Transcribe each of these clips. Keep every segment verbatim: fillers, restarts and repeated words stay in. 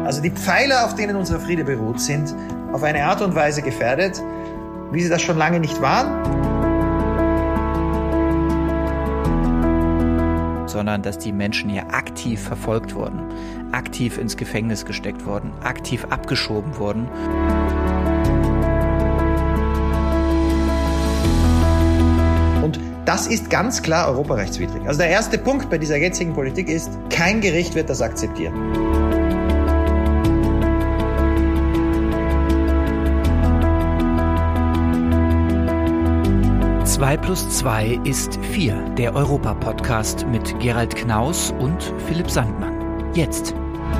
Also die Pfeiler, auf denen unser Friede beruht, sind auf eine Art und Weise gefährdet, wie sie das schon lange nicht waren. Sondern dass die Menschen hier aktiv verfolgt wurden, aktiv ins Gefängnis gesteckt wurden, aktiv abgeschoben wurden. Und das ist ganz klar europarechtswidrig. Also der erste Punkt bei dieser jetzigen Politik ist, kein Gericht wird das akzeptieren. zwei plus zwei ist vier, der Europa-Podcast mit Gerald Knaus und Philipp Sandmann. Jetzt.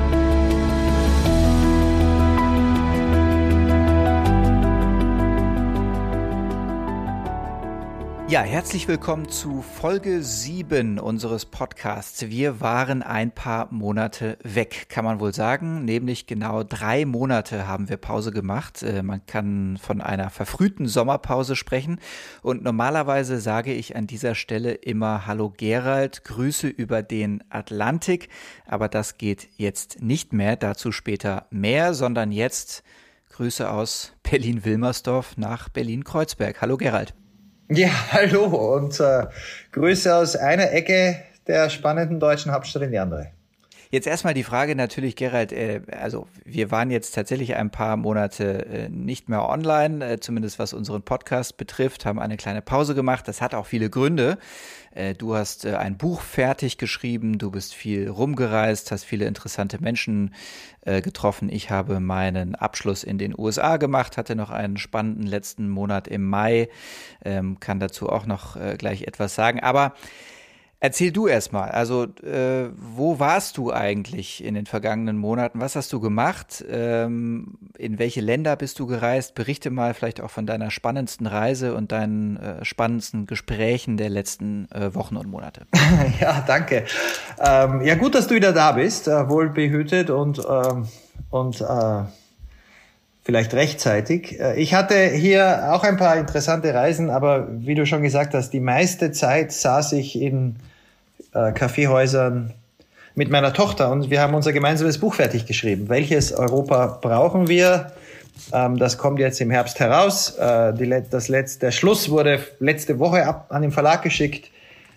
Ja, herzlich willkommen zu Folge sieben unseres Podcasts. Wir waren ein paar Monate weg, kann man wohl sagen. Nämlich genau drei Monate haben wir Pause gemacht. Man kann von einer verfrühten Sommerpause sprechen. Und normalerweise sage ich an dieser Stelle immer Hallo Gerald, Grüße über den Atlantik. Aber das geht jetzt nicht mehr, dazu später mehr, sondern jetzt Grüße aus Berlin-Wilmersdorf nach Berlin-Kreuzberg. Hallo Gerald. Ja, hallo und äh, Grüße aus einer Ecke der spannenden deutschen Hauptstadt in die andere. Jetzt erstmal die Frage natürlich, Gerald, äh, also wir waren jetzt tatsächlich ein paar Monate äh, nicht mehr online, äh, zumindest was unseren Podcast betrifft, haben eine kleine Pause gemacht. Das hat auch viele Gründe. Äh, du hast äh, ein Buch fertig geschrieben, du bist viel rumgereist, hast viele interessante Menschen äh, getroffen. Ich habe meinen Abschluss in den U S A gemacht, hatte noch einen spannenden letzten Monat im Mai, ähm, kann dazu auch noch äh, gleich etwas sagen, aber erzähl du erstmal, also äh, wo warst du eigentlich in den vergangenen Monaten? Was hast du gemacht? Ähm, in welche Länder bist du gereist? Berichte mal vielleicht auch von deiner spannendsten Reise und deinen äh, spannendsten Gesprächen der letzten äh, Wochen und Monate. Ja, danke. Ähm, ja, gut, dass du wieder da bist, äh, wohlbehütet und, ähm, und äh, vielleicht rechtzeitig. Ich hatte hier auch ein paar interessante Reisen, aber wie du schon gesagt hast, die meiste Zeit saß ich in äh, Kaffeehäusern mit meiner Tochter und wir haben unser gemeinsames Buch fertig geschrieben. Welches Europa brauchen wir? Ähm, das kommt jetzt im Herbst heraus. Äh, die, das letzte, der Schluss wurde letzte Woche ab, an den Verlag geschickt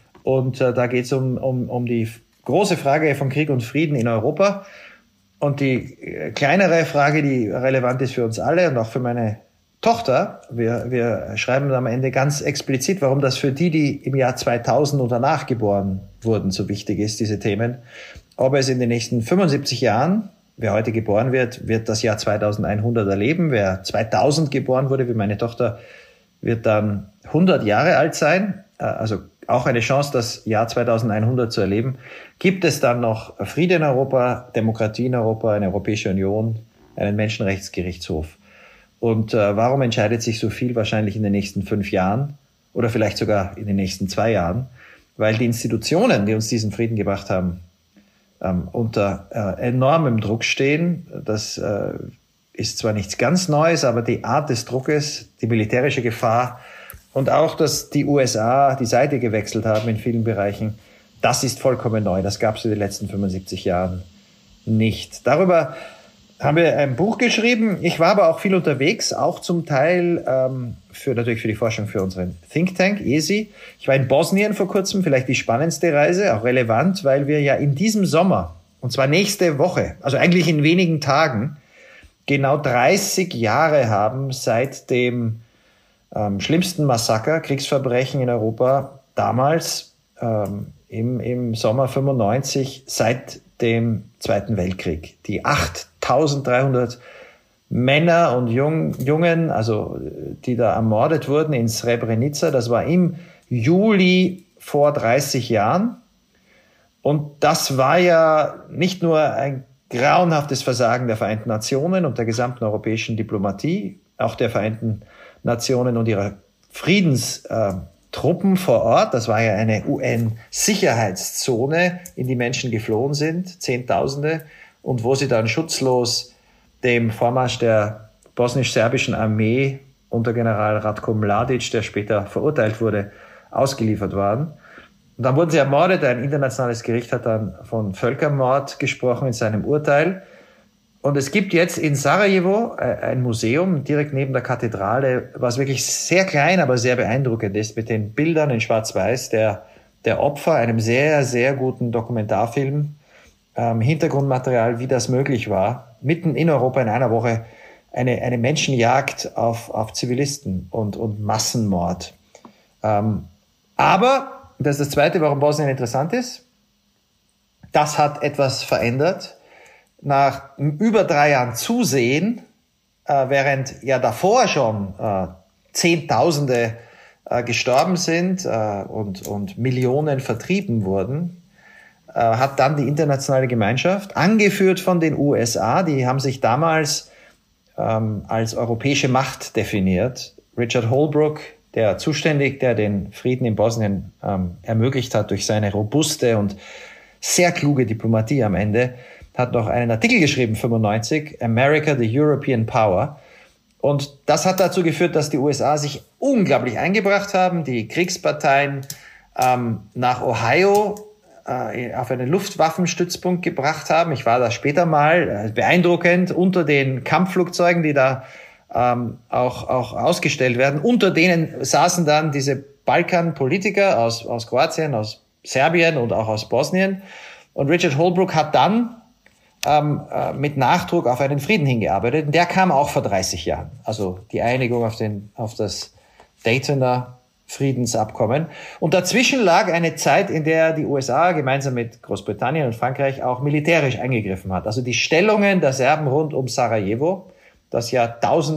und äh, da geht es um, um, um die große Frage von Krieg und Frieden in Europa. Und die kleinere Frage, die relevant ist für uns alle und auch für meine Tochter, wir, wir schreiben am Ende ganz explizit, warum das für die, die im Jahr zweitausend und danach geboren wurden, so wichtig ist, diese Themen. Ob es in den nächsten fünfundsiebzig Jahren, wer heute geboren wird, wird das Jahr zweitausendeinhundert erleben. Wer zweitausend geboren wurde, wie meine Tochter, wird dann hundert Jahre alt sein, also auch eine Chance, das Jahr zweitausendeinhundert zu erleben. Gibt es dann noch Friede in Europa, Demokratie in Europa, eine Europäische Union, einen Menschenrechtsgerichtshof? Und äh, warum entscheidet sich so viel wahrscheinlich in den nächsten fünf Jahren oder vielleicht sogar in den nächsten zwei Jahren? Weil die Institutionen, die uns diesen Frieden gebracht haben, ähm, unter äh, enormem Druck stehen. Das äh, ist zwar nichts ganz Neues, aber die Art des Druckes, die militärische Gefahr, und auch, dass die U S A die Seite gewechselt haben in vielen Bereichen, das ist vollkommen neu. Das gab es in den letzten fünfundsiebzig Jahren nicht. Darüber haben wir ein Buch geschrieben. Ich war aber auch viel unterwegs, auch zum Teil ähm, für natürlich für die Forschung für unseren Think Tank, E S I. Ich war in Bosnien vor kurzem, vielleicht die spannendste Reise, auch relevant, weil wir ja in diesem Sommer, und zwar nächste Woche, also eigentlich in wenigen Tagen, genau dreißig Jahre haben seit dem Ähm, schlimmsten Massaker, Kriegsverbrechen in Europa, damals ähm, im, im Sommer fünfundneunzig, seit dem Zweiten Weltkrieg. Die achttausenddreihundert Männer und Jung, Jungen, also die da ermordet wurden in Srebrenica, das war im Juli vor dreißig Jahren. Und das war ja nicht nur ein grauenhaftes Versagen der Vereinten Nationen und der gesamten europäischen Diplomatie, auch der Vereinten Nationen und ihrer Friedenstruppen vor Ort. Das war ja eine U N-Sicherheitszone, in die Menschen geflohen sind, Zehntausende, und wo sie dann schutzlos dem Vormarsch der bosnisch-serbischen Armee unter General Ratko Mladic, der später verurteilt wurde, ausgeliefert waren. Und dann wurden sie ermordet. Ein internationales Gericht hat dann von Völkermord gesprochen in seinem Urteil. und es gibt jetzt in Sarajevo ein Museum direkt neben der Kathedrale, was wirklich sehr klein, aber sehr beeindruckend ist, mit den Bildern in Schwarz-Weiß der, der Opfer, einem sehr, sehr guten Dokumentarfilm, ähm, Hintergrundmaterial, wie das möglich war, mitten in Europa in einer Woche eine, eine Menschenjagd auf, auf Zivilisten und, und Massenmord. Ähm, aber, das ist das Zweite, warum Bosnien interessant ist, das hat etwas verändert. Nach über drei Jahren Zusehen, äh, während ja davor schon äh, Zehntausende äh, gestorben sind äh, und, und Millionen vertrieben wurden, äh, hat dann die internationale Gemeinschaft, angeführt von den U S A, die haben sich damals ähm, als europäische Macht definiert. Richard Holbrooke, der zuständig, der den Frieden in Bosnien ähm, ermöglicht hat durch seine robuste und sehr kluge Diplomatie am Ende, hat noch einen Artikel geschrieben, fünfundneunzig, America, the European Power. Und das hat dazu geführt, dass die U S A sich unglaublich eingebracht haben, die Kriegsparteien ähm, nach Ohio äh, auf einen Luftwaffenstützpunkt gebracht haben. Ich war da später mal, äh, beeindruckend, unter den Kampfflugzeugen, die da ähm, auch, auch ausgestellt werden. Unter denen saßen dann diese Balkanpolitiker aus, aus Kroatien, aus Serbien und auch aus Bosnien. Und Richard Holbrooke hat dann ähm, äh, mit Nachdruck auf einen Frieden hingearbeitet. Und der kam auch vor dreißig Jahren. Also die Einigung auf, den, auf das Daytoner Friedensabkommen. Und dazwischen lag eine Zeit, in der die U S A gemeinsam mit Großbritannien und Frankreich auch militärisch eingegriffen hat. Also die Stellungen der Serben rund um Sarajevo, das ja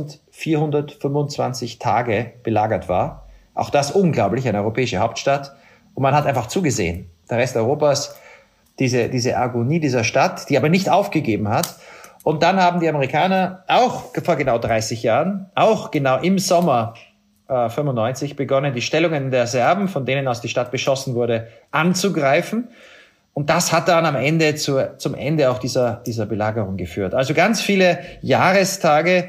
eintausendvierhundertfünfundzwanzig Tage belagert war. Auch das unglaublich, eine europäische Hauptstadt. Und man hat einfach zugesehen. Der Rest Europas, diese, diese Agonie dieser Stadt, die aber nicht aufgegeben hat. Und dann haben die Amerikaner auch vor genau dreißig Jahren, auch genau im Sommer äh, fünfundneunzig begonnen, die Stellungen der Serben, von denen aus die Stadt beschossen wurde, anzugreifen. Und das hat dann am Ende zu, zum Ende auch dieser, dieser Belagerung geführt. Also ganz viele Jahrestage.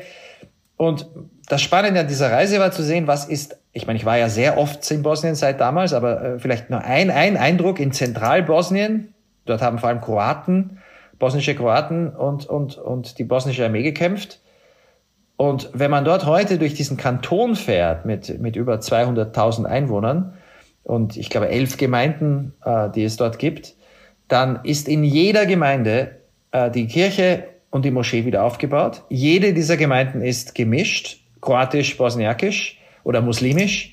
Und das Spannende an dieser Reise war zu sehen, was ist, ich meine, ich war ja sehr oft in Bosnien seit damals, aber äh, vielleicht nur ein, ein Eindruck in Zentralbosnien. Dort haben vor allem Kroaten, bosnische Kroaten und, und, und die bosnische Armee gekämpft. Und wenn man dort heute durch diesen Kanton fährt mit, mit über zweihunderttausend Einwohnern und ich glaube elf Gemeinden, äh, die es dort gibt, dann ist in jeder Gemeinde äh, die Kirche und die Moschee wieder aufgebaut. Jede dieser Gemeinden ist gemischt, kroatisch, bosniakisch oder muslimisch.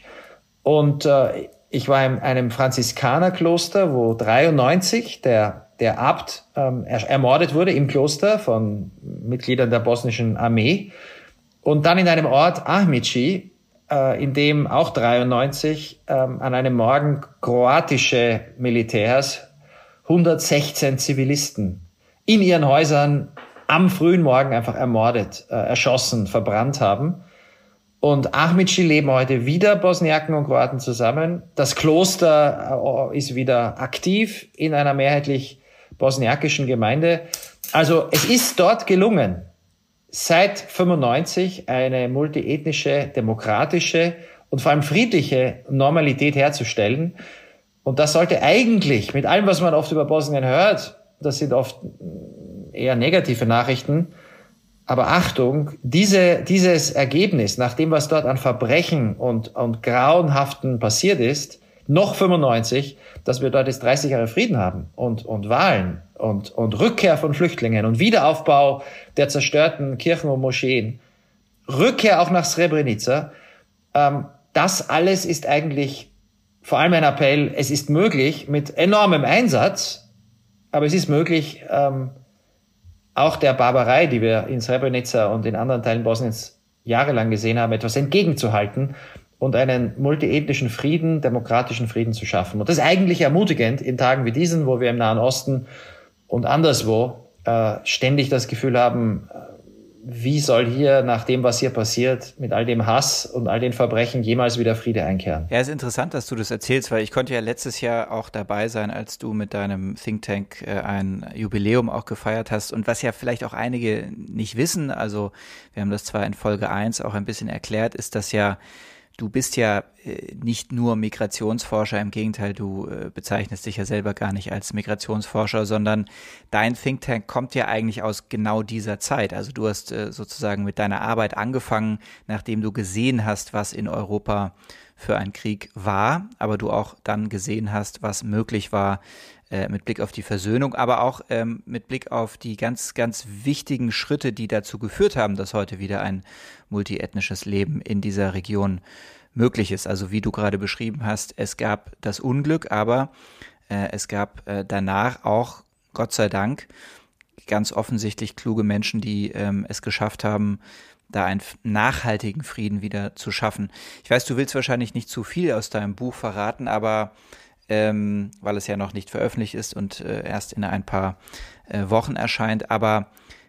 Und äh, ich war in einem Franziskanerkloster, wo dreiundneunzig der, der Abt ähm, ermordet wurde im Kloster von Mitgliedern der bosnischen Armee. Und dann in einem Ort, Ahmici, äh, in dem auch dreiundneunzig ähm, an einem Morgen kroatische Militärs hundertsechzehn Zivilisten in ihren Häusern am frühen Morgen einfach ermordet, äh, erschossen, verbrannt haben. Und Ahmici leben heute wieder Bosniaken und Kroaten zusammen. Das Kloster äh, ist wieder aktiv in einer mehrheitlich bosniakischen Gemeinde. Also es ist dort gelungen, seit fünfundneunzig eine multiethnische, demokratische und vor allem friedliche Normalität herzustellen. Und das sollte eigentlich, mit allem, was man oft über Bosnien hört, das sind oft eher negative Nachrichten, aber Achtung, diese, dieses Ergebnis, nach dem, was dort an Verbrechen und, und Grauenhaften passiert ist, noch fünfundneunzig, dass wir dort jetzt dreißig Jahre Frieden haben und, und Wahlen und, und Rückkehr von Flüchtlingen und Wiederaufbau der zerstörten Kirchen und Moscheen, Rückkehr auch nach Srebrenica, ähm, das alles ist eigentlich vor allem ein Appell, es ist möglich mit enormem Einsatz, aber es ist möglich, ähm, auch der Barbarei, die wir in Srebrenica und in anderen Teilen Bosniens jahrelang gesehen haben, etwas entgegenzuhalten und einen multiethnischen Frieden, demokratischen Frieden zu schaffen. Und das ist eigentlich ermutigend in Tagen wie diesen, wo wir im Nahen Osten und anderswo äh, ständig das Gefühl haben, wie soll hier nach dem, was hier passiert, mit all dem Hass und all den Verbrechen jemals wieder Friede einkehren? Ja, es ist interessant, dass du das erzählst, weil ich konnte ja letztes Jahr auch dabei sein, als du mit deinem Think Tank äh, ein Jubiläum auch gefeiert hast. Und was ja vielleicht auch einige nicht wissen, also wir haben das zwar in Folge eins auch ein bisschen erklärt, ist, dass ja du bist ja äh, nicht nur Migrationsforscher, im Gegenteil, du äh, bezeichnest dich ja selber gar nicht als Migrationsforscher, sondern dein Think Tank kommt ja eigentlich aus genau dieser Zeit. Also du hast äh, sozusagen mit deiner Arbeit angefangen, nachdem du gesehen hast, was in Europa für ein Krieg war, aber du auch dann gesehen hast, was möglich war äh, mit Blick auf die Versöhnung, aber auch ähm, mit Blick auf die ganz, ganz wichtigen Schritte, die dazu geführt haben, dass heute wieder ein multiethnisches Leben in dieser Region möglich ist. Also wie du gerade beschrieben hast, es gab das Unglück, aber äh, es gab äh, danach auch, Gott sei Dank, ganz offensichtlich kluge Menschen, die ähm, es geschafft haben, da einen nachhaltigen Frieden wieder zu schaffen. Ich weiß, du willst wahrscheinlich nicht zu viel aus deinem Buch verraten, aber ähm, weil es ja noch nicht veröffentlicht ist und äh, erst in ein paar äh, Wochen erscheint, aber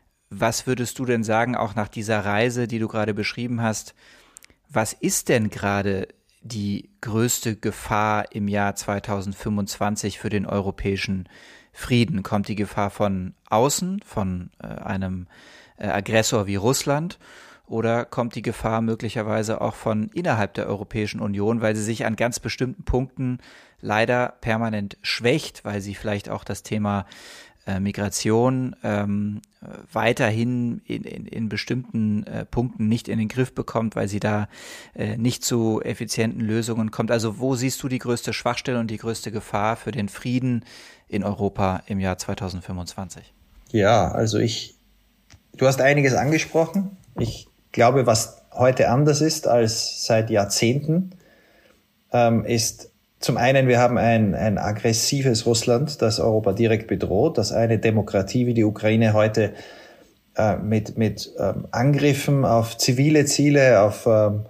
was würdest du denn sagen, auch nach dieser Reise, die du gerade beschrieben hast, was ist denn gerade die größte Gefahr im Jahr zweitausendfünfundzwanzig für den europäischen Frieden? Kommt die Gefahr von außen, von äh, einem äh, Aggressor wie Russland? Oder kommt die Gefahr möglicherweise auch von innerhalb der Europäischen Union, weil sie sich an ganz bestimmten Punkten leider permanent schwächt, weil sie vielleicht auch das Thema äh, Migration ähm, weiterhin in, in, in bestimmten äh, Punkten nicht in den Griff bekommt, weil sie da äh, nicht zu effizienten Lösungen kommt. Also wo siehst du die größte Schwachstelle und die größte Gefahr für den Frieden in Europa im Jahr zweitausendfünfundzwanzig? Ja, also ich, du hast einiges angesprochen. Ich glaube, was heute anders ist als seit Jahrzehnten, ähm, ist zum einen, wir haben ein, ein aggressives Russland, das Europa direkt bedroht, das eine Demokratie wie die Ukraine heute äh, mit, mit ähm, Angriffen auf zivile Ziele, auf ähm,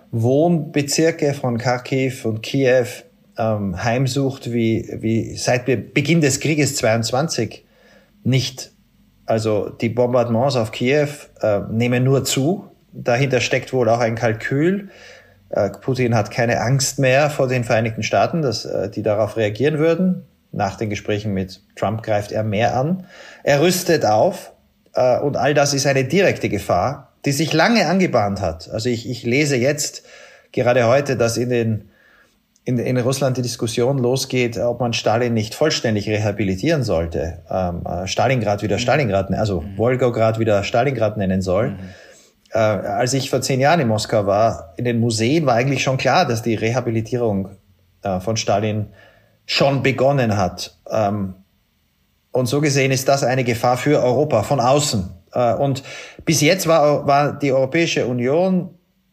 Wohnbezirke von Kharkiv und Kiew ähm, heimsucht, wie, wie seit Beginn des Krieges zweiundzwanzig nicht. Also die Bombardements auf Kiew äh, nehmen nur zu. Dahinter steckt wohl auch ein Kalkül. Äh, Putin hat keine Angst mehr vor den Vereinigten Staaten, dass äh, die darauf reagieren würden. Nach den Gesprächen mit Trump greift er mehr an. Er rüstet auf äh, und all das ist eine direkte Gefahr, die sich lange angebahnt hat. Also ich, ich lese jetzt gerade heute, dass in den In, in Russland die Diskussion losgeht, ob man Stalin nicht vollständig rehabilitieren sollte, ähm, äh, Stalingrad wieder Stalingrad, also mhm. Wolgograd wieder Stalingrad nennen soll. Mhm. Äh, als ich vor zehn Jahren in Moskau war, in den Museen war eigentlich schon klar, dass die Rehabilitierung äh, von Stalin schon begonnen hat. Ähm, und so gesehen ist das eine Gefahr für Europa von außen. Äh, und bis jetzt war, war die Europäische Union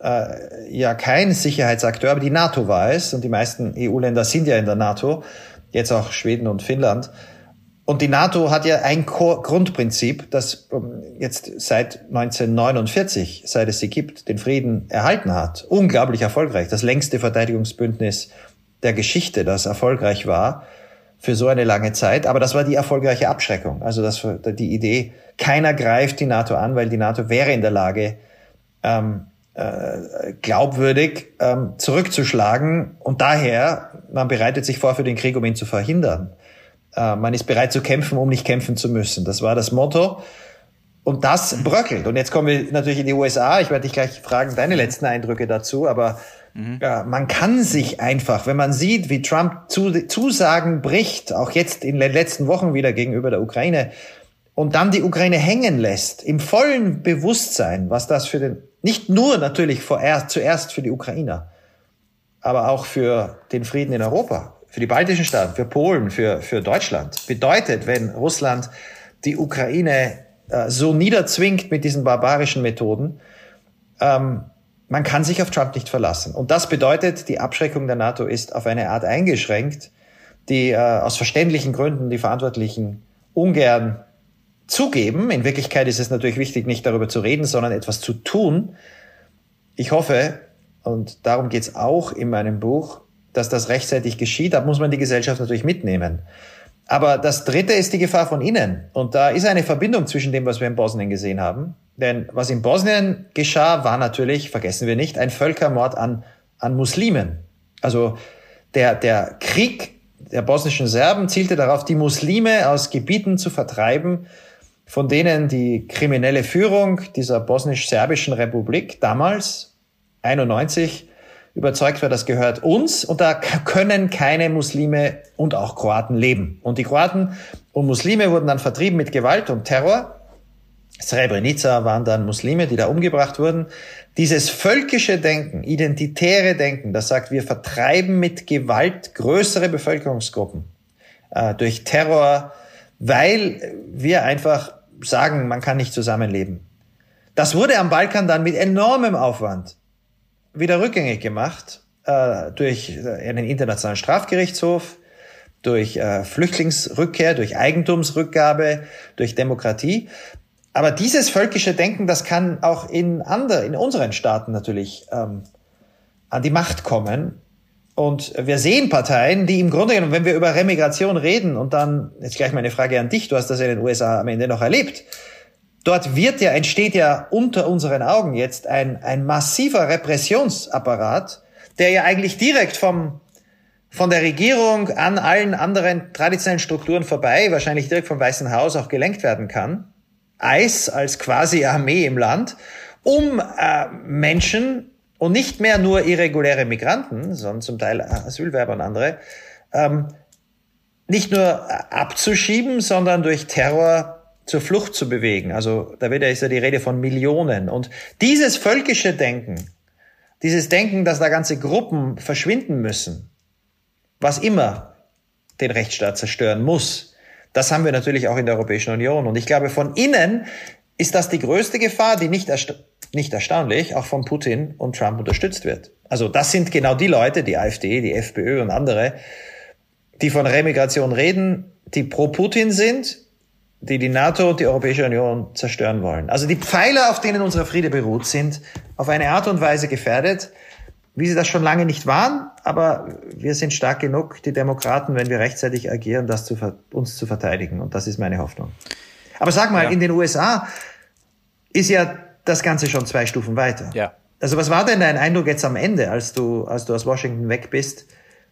Äh, ja kein Sicherheitsakteur, aber die NATO war es und die meisten E U-Länder sind ja in der NATO, jetzt auch Schweden und Finnland. Und die NATO hat ja ein Grundprinzip, das jetzt seit neunzehnhundertneunundvierzig, seit es sie gibt, den Frieden erhalten hat. Unglaublich erfolgreich, das längste Verteidigungsbündnis der Geschichte, das erfolgreich war für so eine lange Zeit. Aber das war die erfolgreiche Abschreckung. Also das war die Idee, keiner greift die NATO an, weil die NATO wäre in der Lage, ähm, Äh, glaubwürdig ähm, zurückzuschlagen und daher, man bereitet sich vor für den Krieg, um ihn zu verhindern. Äh, man ist bereit zu kämpfen, um nicht kämpfen zu müssen. Das war das Motto und das bröckelt. Und jetzt kommen wir natürlich in die U S A. Ich werde dich gleich fragen, deine letzten Eindrücke dazu, aber mhm. äh, man kann sich einfach, wenn man sieht, wie Trump zu, Zusagen bricht, auch jetzt in den letzten Wochen wieder gegenüber der Ukraine und dann die Ukraine hängen lässt, im vollen Bewusstsein, was das für den nicht nur natürlich vorerst, zuerst für die Ukrainer, aber auch für den Frieden in Europa, für die baltischen Staaten, für Polen, für, für Deutschland. Bedeutet, wenn Russland die Ukraine äh, so niederzwingt mit diesen barbarischen Methoden, ähm, man kann sich auf Trump nicht verlassen. Und das bedeutet, die Abschreckung der NATO ist auf eine Art eingeschränkt, die äh, aus verständlichen Gründen die Verantwortlichen ungern zugeben. In Wirklichkeit ist es natürlich wichtig, nicht darüber zu reden, sondern etwas zu tun. Ich hoffe, und darum geht es auch in meinem Buch, dass das rechtzeitig geschieht. Da muss man die Gesellschaft natürlich mitnehmen. Aber das Dritte ist die Gefahr von innen. Und da ist eine Verbindung zwischen dem, was wir in Bosnien gesehen haben. Denn was in Bosnien geschah, war natürlich, vergessen wir nicht, ein Völkermord an, an Muslimen. Also der, der Krieg der bosnischen Serben zielte darauf, die Muslime aus Gebieten zu vertreiben, von denen die kriminelle Führung dieser bosnisch-serbischen Republik damals, einundneunzig, überzeugt war, das gehört uns und da können keine Muslime und auch Kroaten leben. Und die Kroaten und Muslime wurden dann vertrieben mit Gewalt und Terror. Srebrenica waren dann Muslime, die da umgebracht wurden. Dieses völkische Denken, identitäre Denken, das sagt, wir vertreiben mit Gewalt größere Bevölkerungsgruppen äh, durch Terror, weil wir einfach sagen, man kann nicht zusammenleben. Das wurde am Balkan dann mit enormem Aufwand wieder rückgängig gemacht äh, durch einen internationalen Strafgerichtshof, durch äh, Flüchtlingsrückkehr, durch Eigentumsrückgabe, durch Demokratie. Aber dieses völkische Denken, das kann auch in andere, in unseren Staaten natürlich ähm, an die Macht kommen. Und wir sehen Parteien, die im Grunde genommen, wenn wir über Remigration reden, und dann jetzt gleich meine Frage an dich, du hast das in den U S A am Ende noch erlebt. Dort wird ja, entsteht ja unter unseren Augen jetzt ein, ein massiver Repressionsapparat, der ja eigentlich direkt vom, von der Regierung an allen anderen traditionellen Strukturen vorbei, wahrscheinlich direkt vom Weißen Haus auch gelenkt werden kann. I C E als quasi Armee im Land, um äh, Menschen und nicht mehr nur irreguläre Migranten, sondern zum Teil Asylwerber und andere, ähm, nicht nur abzuschieben, sondern durch Terror zur Flucht zu bewegen. Also da wird ja, ist ja die Rede von Millionen. Und dieses völkische Denken, dieses Denken, dass da ganze Gruppen verschwinden müssen, was immer den Rechtsstaat zerstören muss, das haben wir natürlich auch in der Europäischen Union. Und ich glaube, von innen ist das die größte Gefahr, die nicht, ersta- nicht erstaunlich auch von Putin und Trump unterstützt wird. Also das sind genau die Leute, die AfD, die FPÖ und andere, die von Remigration reden, die pro Putin sind, die die NATO und die Europäische Union zerstören wollen. Also die Pfeiler, auf denen unser Friede beruht, sind auf eine Art und Weise gefährdet, wie sie das schon lange nicht waren. Aber wir sind stark genug, die Demokraten, wenn wir rechtzeitig agieren, das zu, uns zu verteidigen. Und das ist meine Hoffnung. Aber sag mal, ja. In den U S A ist ja das Ganze schon zwei Stufen weiter. Ja. Also was war denn dein Eindruck jetzt am Ende, als du, als du aus Washington weg bist?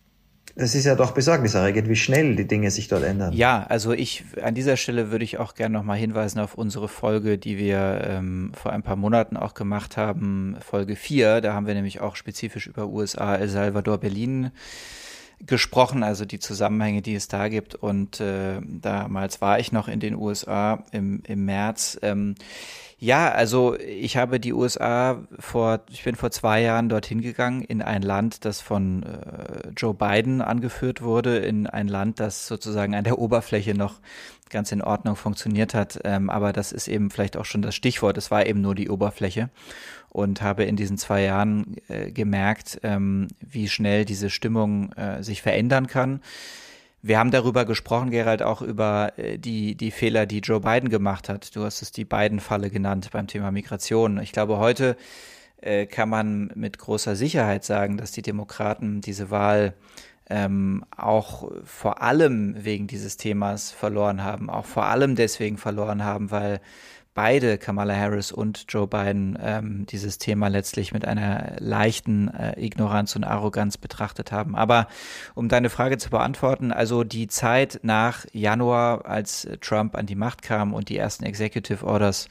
Das ist ja doch besorgniserregend, wie schnell die Dinge sich dort ändern. Ja, also ich an dieser Stelle würde ich auch gerne nochmal hinweisen auf unsere Folge, die wir ähm, vor ein paar Monaten auch gemacht haben, Folge vier. Da haben wir nämlich auch spezifisch über U S A, El Salvador, Berlin gesprochen, also die Zusammenhänge, die es da gibt. Und äh, damals war ich noch in den U S A im, im März. Ähm, Ja, also ich habe die U S A vor, ich bin vor zwei Jahren dorthin gegangen, in ein Land, das von äh, Joe Biden angeführt wurde, in ein Land, das sozusagen an der Oberfläche noch ganz in Ordnung funktioniert hat. Ähm, aber das ist eben vielleicht auch schon das Stichwort, es war eben nur die Oberfläche. Und habe in diesen zwei Jahren äh, gemerkt, ähm, wie schnell diese Stimmung äh, sich verändern kann. Wir haben darüber gesprochen, Gerald, auch über die die Fehler, die Joe Biden gemacht hat. Du hast es die Biden-Falle genannt beim Thema Migration. Ich glaube, heute äh, kann man mit großer Sicherheit sagen, dass die Demokraten diese Wahl ähm, auch vor allem wegen dieses Themas verloren haben. Auch vor allem deswegen verloren haben, weil beide, Kamala Harris und Joe Biden, ähm, dieses Thema letztlich mit einer leichten äh, Ignoranz und Arroganz betrachtet haben. Aber um deine Frage zu beantworten, also die Zeit nach Januar, als Trump an die Macht kam und die ersten Executive Orders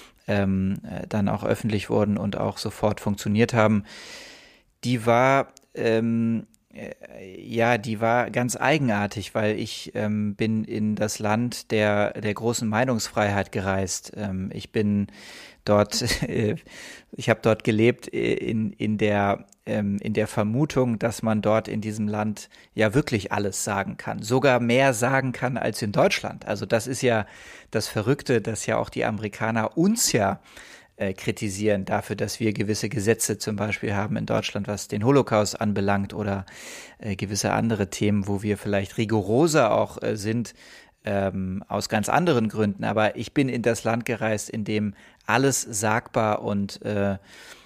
ähm, äh, dann auch öffentlich wurden und auch sofort funktioniert haben, die war ähm, Ja, die war ganz eigenartig, weil ich ähm, bin in das Land der der großen Meinungsfreiheit gereist. Ähm, ich bin dort, äh, ich habe dort gelebt in in der ähm, in der Vermutung, dass man dort in diesem Land ja wirklich alles sagen kann, sogar mehr sagen kann als in Deutschland. Also das ist ja das Verrückte, dass ja auch die Amerikaner uns ja Äh, kritisieren dafür, dass wir gewisse Gesetze zum Beispiel haben in Deutschland, was den Holocaust anbelangt oder äh, gewisse andere Themen, wo wir vielleicht rigoroser auch äh, sind, ähm, aus ganz anderen Gründen. Aber ich bin in das Land gereist, in dem alles sagbar und äh,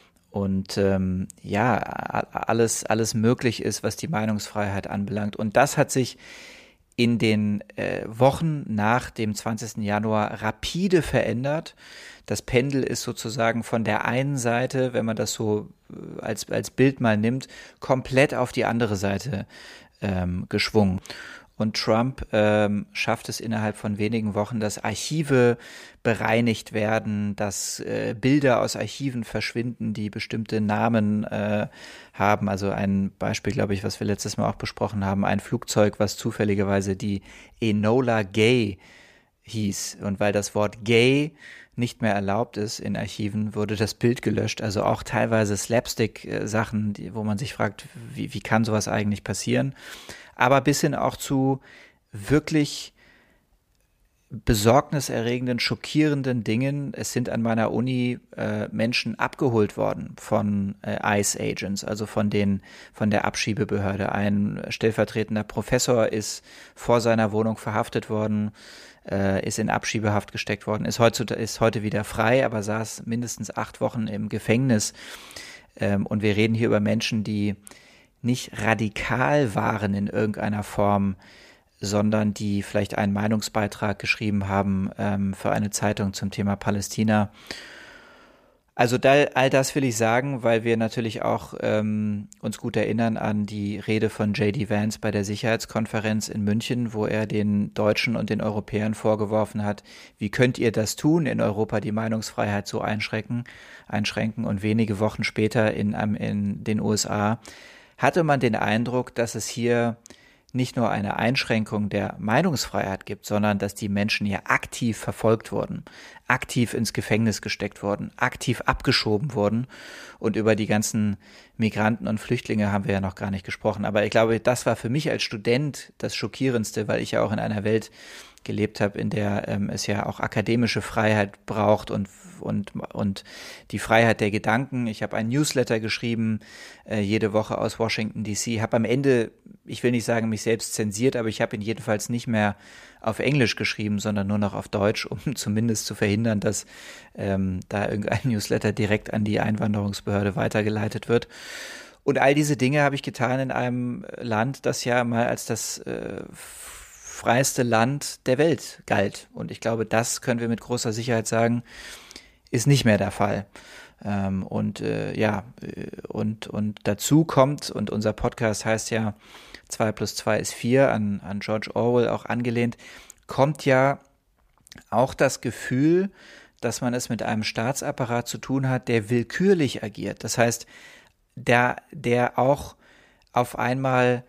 und ähm, ja, alles alles möglich ist, was die Meinungsfreiheit anbelangt. Und das hat sich in den äh, Wochen nach dem zwanzigsten Januar rapide verändert. Das Pendel ist sozusagen von der einen Seite, wenn man das so als, als Bild mal nimmt, komplett auf die andere Seite ähm, geschwungen. und Trump ähm, schafft es innerhalb von wenigen Wochen, dass Archive bereinigt werden, dass äh, Bilder aus Archiven verschwinden, die bestimmte Namen äh, haben. Also ein Beispiel, glaube ich, was wir letztes Mal auch besprochen haben, ein Flugzeug, was zufälligerweise die Enola Gay hieß. Und weil das Wort gay nicht mehr erlaubt ist in Archiven, wurde das Bild gelöscht. Also auch teilweise Slapstick-Sachen, die, wo man sich fragt, wie, wie kann sowas eigentlich passieren? Aber bis hin auch zu wirklich besorgniserregenden, schockierenden Dingen. Es sind an meiner Uni äh, Menschen abgeholt worden von äh, ICE Agents, also von den von der Abschiebebehörde. Ein stellvertretender Professor ist vor seiner Wohnung verhaftet worden, äh, ist in Abschiebehaft gesteckt worden, ist heute ist heute wieder frei, aber saß mindestens acht Wochen im Gefängnis. Ähm, und wir reden hier über Menschen, die nicht radikal waren in irgendeiner Form, sondern die vielleicht einen Meinungsbeitrag geschrieben haben ähm, für eine Zeitung zum Thema Palästina. Also da, all das will ich sagen, weil wir natürlich auch ähm, uns gut erinnern an die Rede von J D Vance bei der Sicherheitskonferenz in München, wo er den Deutschen und den Europäern vorgeworfen hat, wie könnt ihr das tun, in Europa die Meinungsfreiheit so einschränken, einschränken und wenige Wochen später in, in den U S A hatte man den Eindruck, dass es hier nicht nur eine Einschränkung der Meinungsfreiheit gibt, sondern dass die Menschen hier aktiv verfolgt wurden, aktiv ins Gefängnis gesteckt wurden, aktiv abgeschoben wurden. Und über die ganzen Migranten und Flüchtlinge haben wir ja noch gar nicht gesprochen. Aber ich glaube, das war für mich als Student das Schockierendste, weil ich ja auch in einer Welt gelebt habe, in der ähm, es ja auch akademische Freiheit braucht und und und die Freiheit der Gedanken. Ich habe einen Newsletter geschrieben, äh, jede Woche aus Washington D C, habe am Ende, ich will nicht sagen, mich selbst zensiert, aber ich habe ihn jedenfalls nicht mehr auf Englisch geschrieben, sondern nur noch auf Deutsch, um zumindest zu verhindern, dass ähm, da irgendein Newsletter direkt an die Einwanderungsbehörde weitergeleitet wird. Und all diese Dinge habe ich getan in einem Land, das ja mal als das äh, freiste Land der Welt galt. Und ich glaube, das können wir mit großer Sicherheit sagen, ist nicht mehr der Fall. Ähm, und äh, ja, und, und dazu kommt, und unser Podcast heißt ja zwei plus zwei ist vier, an, an George Orwell auch angelehnt, kommt ja auch das Gefühl, dass man es mit einem Staatsapparat zu tun hat, der willkürlich agiert. Das heißt, der, der auch auf einmal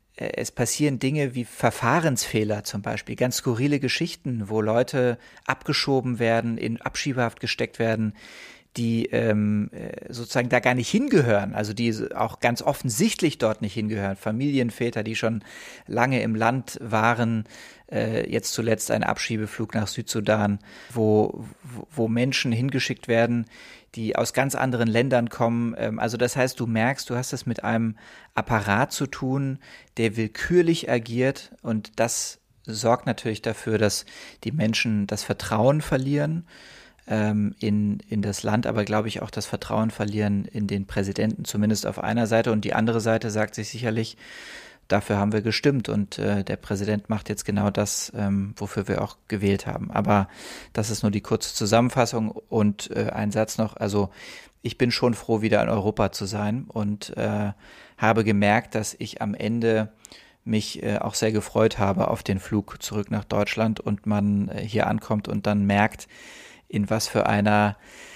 es passieren Dinge wie Verfahrensfehler zum Beispiel, ganz skurrile Geschichten, wo Leute abgeschoben werden, in Abschiebehaft gesteckt werden, die ähm, sozusagen da gar nicht hingehören, also die auch ganz offensichtlich dort nicht hingehören. Familienväter, die schon lange im Land waren, äh, jetzt zuletzt ein Abschiebeflug nach Südsudan, wo, wo Menschen hingeschickt werden, die aus ganz anderen Ländern kommen. Also das heißt, du merkst, du hast es mit einem Apparat zu tun, der willkürlich agiert, und das sorgt natürlich dafür, dass die Menschen das Vertrauen verlieren ähm, in, in das Land, aber glaube ich auch das Vertrauen verlieren in den Präsidenten, zumindest auf einer Seite, und die andere Seite sagt sich sicherlich, dafür haben wir gestimmt und äh, der Präsident macht jetzt genau das, ähm, wofür wir auch gewählt haben. Aber das ist nur die kurze Zusammenfassung, und äh, ein Satz noch, also ich bin schon froh, wieder in Europa zu sein, und äh, habe gemerkt, dass ich am Ende mich äh, auch sehr gefreut habe auf den Flug zurück nach Deutschland und man äh, hier ankommt und dann merkt, in was für einer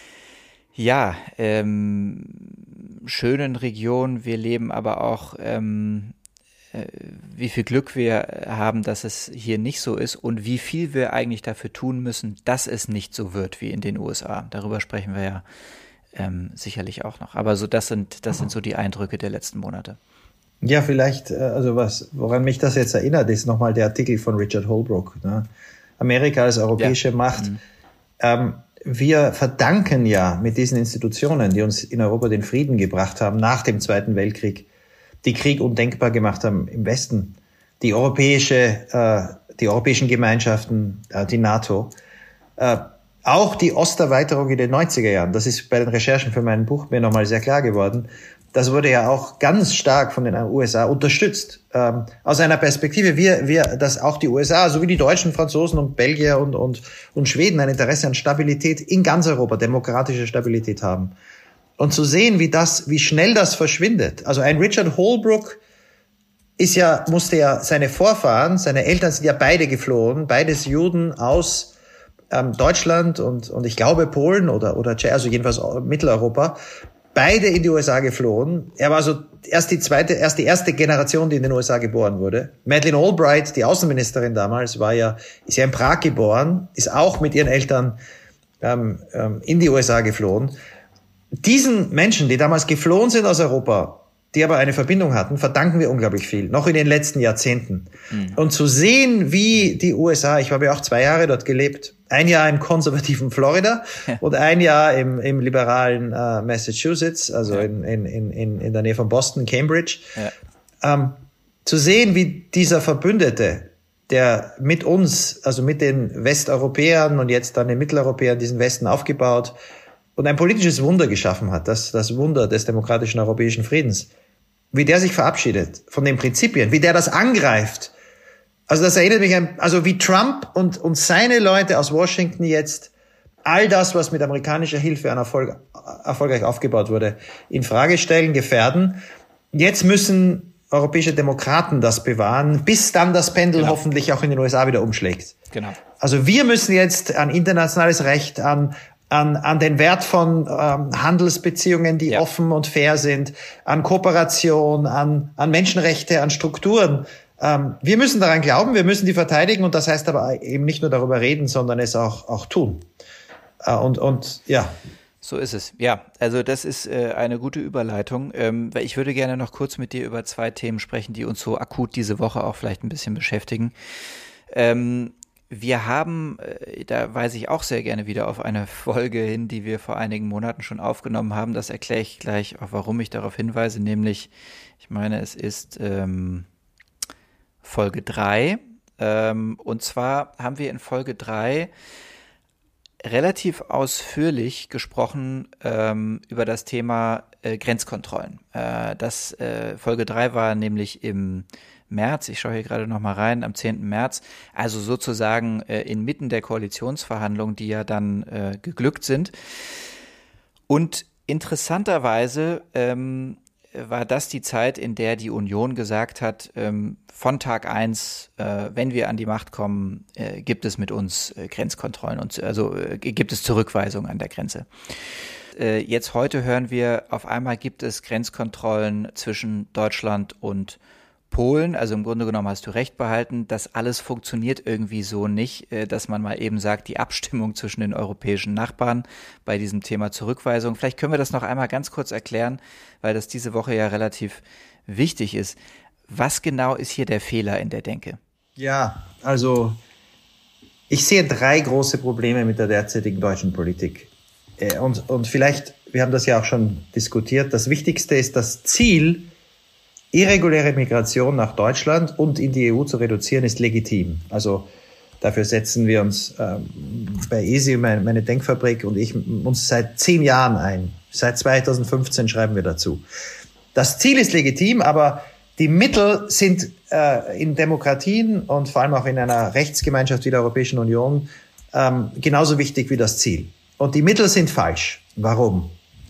ja ähm, schönen Region wir leben, aber auch ähm, wie viel Glück wir haben, dass es hier nicht so ist und wie viel wir eigentlich dafür tun müssen, dass es nicht so wird wie in den U S A. Darüber sprechen wir ja ähm, sicherlich auch noch. Aber so das sind das sind so die Eindrücke der letzten Monate. Ja, vielleicht, also was, woran mich das jetzt erinnert, ist nochmal der Artikel von Richard Holbrooke, ne? Amerika als europäische ja. Macht. Mhm. Ähm, wir verdanken ja mit diesen Institutionen, die uns in Europa den Frieden gebracht haben nach dem Zweiten Weltkrieg, die Krieg undenkbar gemacht haben im Westen, die europäische, äh, die europäischen Gemeinschaften, äh, die NATO, äh, auch die Osterweiterung in den neunziger Jahren. Das ist bei den Recherchen für mein Buch mir nochmal sehr klar geworden. Das wurde ja auch ganz stark von den U S A unterstützt. Ähm, aus einer Perspektive, wir, wir, dass auch die U S A, sowie die Deutschen, Franzosen und Belgier und, und, und Schweden ein Interesse an Stabilität in ganz Europa, demokratische Stabilität haben. Und zu sehen, wie das, wie schnell das verschwindet. Also ein Richard Holbrooke ist ja, musste ja seine Vorfahren, seine Eltern sind ja beide geflohen, beides Juden aus ähm, Deutschland und, und ich glaube Polen oder, oder also jedenfalls Mitteleuropa, beide in die U S A geflohen. Er war also erst die zweite, erst die erste Generation, die in den U S A geboren wurde. Madeleine Albright, die Außenministerin damals, war ja, ist ja in Prag geboren, ist auch mit ihren Eltern ähm, ähm, in die U S A geflohen. Diesen Menschen, die damals geflohen sind aus Europa, die aber eine Verbindung hatten, verdanken wir unglaublich viel, noch in den letzten Jahrzehnten. Mhm. Und zu sehen, wie die U S A, ich habe ja auch zwei Jahre dort gelebt, ein Jahr im konservativen Florida ja. und ein Jahr im, im liberalen äh, Massachusetts, also ja. in, in, in, in der Nähe von Boston, Cambridge, ja. ähm, zu sehen, wie dieser Verbündete, der mit uns, also mit den Westeuropäern und jetzt dann den Mitteleuropäern diesen Westen aufgebaut und ein politisches Wunder geschaffen hat, das, das Wunder des demokratischen europäischen Friedens, wie der sich verabschiedet von den Prinzipien, wie der das angreift. Also das erinnert mich an, also wie Trump und, und seine Leute aus Washington jetzt all das, was mit amerikanischer Hilfe an Erfolg, erfolgreich aufgebaut wurde, in Frage stellen, gefährden. Jetzt müssen europäische Demokraten das bewahren, bis dann das Pendel genau. hoffentlich auch in den U S A wieder umschlägt. Genau. Also wir müssen jetzt an internationales Recht, an An, an den Wert von ähm, Handelsbeziehungen, die ja. offen und fair sind, an Kooperation, an, an Menschenrechte, an Strukturen. Ähm, wir müssen daran glauben, wir müssen die verteidigen und das heißt aber eben nicht nur darüber reden, sondern es auch, auch tun. Äh, und, und ja. So ist es. Ja, also das ist äh, eine gute Überleitung. Ähm, weil ich würde gerne noch kurz mit dir über zwei Themen sprechen, die uns so akut diese Woche auch vielleicht ein bisschen beschäftigen. Ähm, Wir haben, da weise ich auch sehr gerne wieder auf eine Folge hin, die wir vor einigen Monaten schon aufgenommen haben. Das erkläre ich gleich auch, warum ich darauf hinweise, nämlich, ich meine, es ist ähm, Folge drei. Ähm, und zwar haben wir in Folge drei relativ ausführlich gesprochen ähm, über das Thema äh, Grenzkontrollen. Äh, das äh, Folge drei war nämlich im März, ich schaue hier gerade noch mal rein, am zehnten März, also sozusagen äh, inmitten der Koalitionsverhandlungen, die ja dann äh, geglückt sind. Und interessanterweise ähm, war das die Zeit, in der die Union gesagt hat, ähm, von Tag eins, äh, wenn wir an die Macht kommen, äh, gibt es mit uns äh, Grenzkontrollen und also äh, gibt es Zurückweisungen an der Grenze. Äh, jetzt heute hören wir, auf einmal gibt es Grenzkontrollen zwischen Deutschland und Polen, also im Grunde genommen hast du recht behalten, das alles funktioniert irgendwie so nicht, dass man mal eben sagt, die Abstimmung zwischen den europäischen Nachbarn bei diesem Thema Zurückweisung. Vielleicht können wir das noch einmal ganz kurz erklären, weil das diese Woche ja relativ wichtig ist. Was genau ist hier der Fehler in der Denke? Ja, also ich sehe drei große Probleme mit der derzeitigen deutschen Politik. Und, und vielleicht, wir haben das ja auch schon diskutiert, das Wichtigste ist das Ziel, irreguläre Migration nach Deutschland und in die E U zu reduzieren, ist legitim. Also dafür setzen wir uns ähm, bei E S I, meine, meine Denkfabrik und ich, uns seit zehn Jahren ein. Seit zweitausendfünfzehn schreiben wir dazu. Das Ziel ist legitim, aber die Mittel sind äh, in Demokratien und vor allem auch in einer Rechtsgemeinschaft wie der Europäischen Union ähm, genauso wichtig wie das Ziel. Und die Mittel sind falsch. Warum?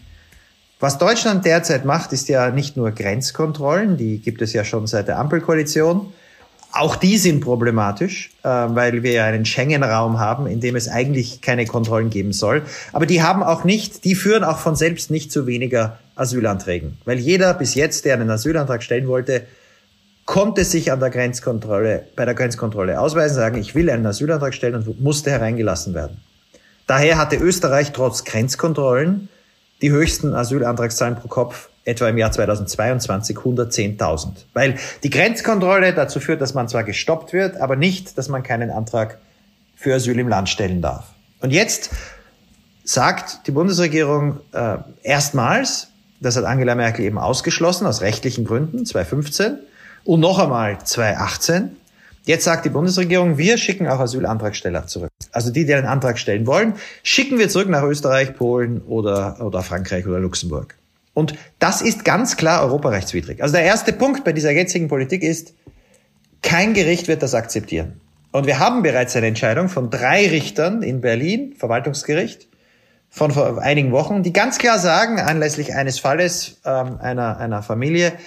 Was Deutschland derzeit macht, ist ja nicht nur Grenzkontrollen, die gibt es ja schon seit der Ampelkoalition. Auch die sind problematisch, äh, weil wir ja einen Schengen-Raum haben, in dem es eigentlich keine Kontrollen geben soll. Aber die haben auch nicht, die führen auch von selbst nicht zu weniger Asylanträgen. Weil jeder bis jetzt, der einen Asylantrag stellen wollte, konnte sich an der Grenzkontrolle, bei der Grenzkontrolle ausweisen, sagen, ich will einen Asylantrag stellen und musste hereingelassen werden. Daher hatte Österreich trotz Grenzkontrollen die höchsten Asylantragszahlen pro Kopf, etwa im Jahr zweitausendzweiundzwanzig hundertzehntausend. Weil die Grenzkontrolle dazu führt, dass man zwar gestoppt wird, aber nicht, dass man keinen Antrag für Asyl im Land stellen darf. Und jetzt sagt die Bundesregierung äh, erstmals, das hat Angela Merkel eben ausgeschlossen, aus rechtlichen Gründen, zweitausendfünfzehn und noch einmal zweitausendachtzehn, jetzt sagt die Bundesregierung, wir schicken auch Asylantragsteller zurück. Also die, die einen Antrag stellen wollen, schicken wir zurück nach Österreich, Polen oder, oder Frankreich oder Luxemburg. Und das ist ganz klar europarechtswidrig. Also der erste Punkt bei dieser jetzigen Politik ist, kein Gericht wird das akzeptieren. Und wir haben bereits eine Entscheidung von drei Richtern in Berlin, Verwaltungsgericht, von vor einigen Wochen, die ganz klar sagen, anlässlich eines Falles ähm, einer, einer Familie,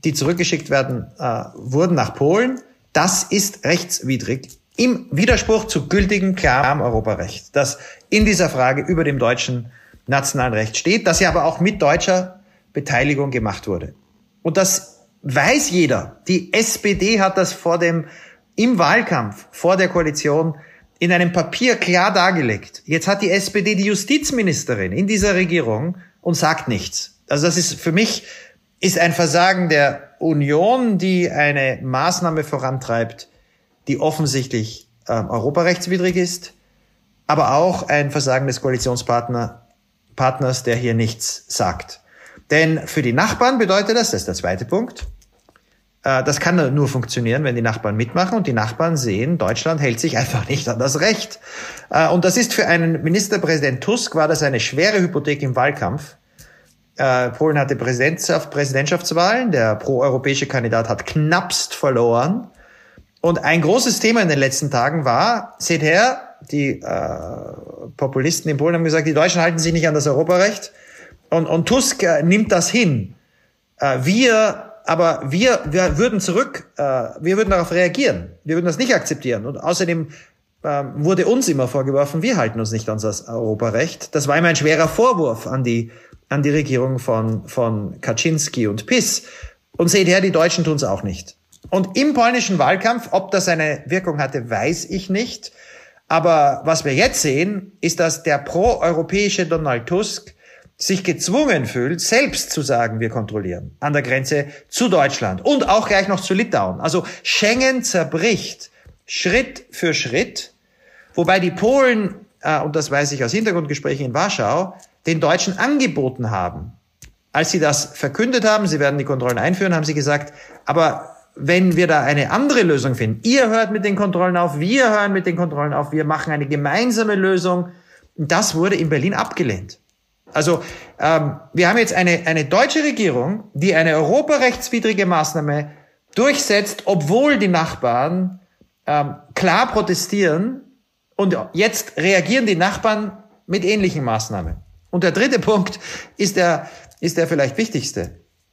die zurückgeschickt werden, äh, wurden nach Polen. Das ist rechtswidrig im Widerspruch zu gültigem, klarem Europarecht, das in dieser Frage über dem deutschen nationalen Recht steht, das ja aber auch mit deutscher Beteiligung gemacht wurde. Und das weiß jeder. Die S P D hat das vor dem, im Wahlkampf vor der Koalition in einem Papier klar dargelegt. Jetzt hat die S P D die Justizministerin in dieser Regierung und sagt nichts. Also das ist für mich ist ein Versagen der Union, die eine Maßnahme vorantreibt, die offensichtlich ähm, europarechtswidrig ist, aber auch ein Versagen des Koalitionspartners, Partners, der hier nichts sagt. Denn für die Nachbarn bedeutet das, das ist der zweite Punkt, äh, das kann nur funktionieren, wenn die Nachbarn mitmachen und die Nachbarn sehen, Deutschland hält sich einfach nicht an das Recht. Äh, und das ist für einen Ministerpräsident Tusk, war das eine schwere Hypothek im Wahlkampf. Äh, Polen hatte Präsidentschaft, Präsidentschaftswahlen, der proeuropäische Kandidat hat knappst verloren. Und ein großes Thema in den letzten Tagen war, seht her, die äh, Populisten in Polen haben gesagt, die Deutschen halten sich nicht an das Europarecht. Und, und Tusk äh, nimmt das hin. Äh, wir, aber wir, wir würden zurück, äh, wir würden darauf reagieren. Wir würden das nicht akzeptieren. Und außerdem äh, wurde uns immer vorgeworfen, wir halten uns nicht an das Europarecht. Das war immer ein schwerer Vorwurf an die, an die Regierung von, von Kaczynski und PiS. Und seht her, die Deutschen tun es auch nicht. Und im polnischen Wahlkampf, ob das eine Wirkung hatte, weiß ich nicht. Aber was wir jetzt sehen, ist, dass der proeuropäische Donald Tusk sich gezwungen fühlt, selbst zu sagen, wir kontrollieren an der Grenze zu Deutschland und auch gleich noch zu Litauen. Also Schengen zerbricht Schritt für Schritt, wobei die Polen, äh, und das weiß ich aus Hintergrundgesprächen in Warschau, den Deutschen angeboten haben. Als sie das verkündet haben, sie werden die Kontrollen einführen, haben sie gesagt, aber wenn wir da eine andere Lösung finden, ihr hört mit den Kontrollen auf, wir hören mit den Kontrollen auf, wir machen eine gemeinsame Lösung, das wurde in Berlin abgelehnt. Also ähm, wir haben jetzt eine, eine deutsche Regierung, die eine europarechtswidrige Maßnahme durchsetzt, obwohl die Nachbarn ähm, klar protestieren und jetzt reagieren die Nachbarn mit ähnlichen Maßnahmen. Und der dritte Punkt ist der, ist der vielleicht wichtigste.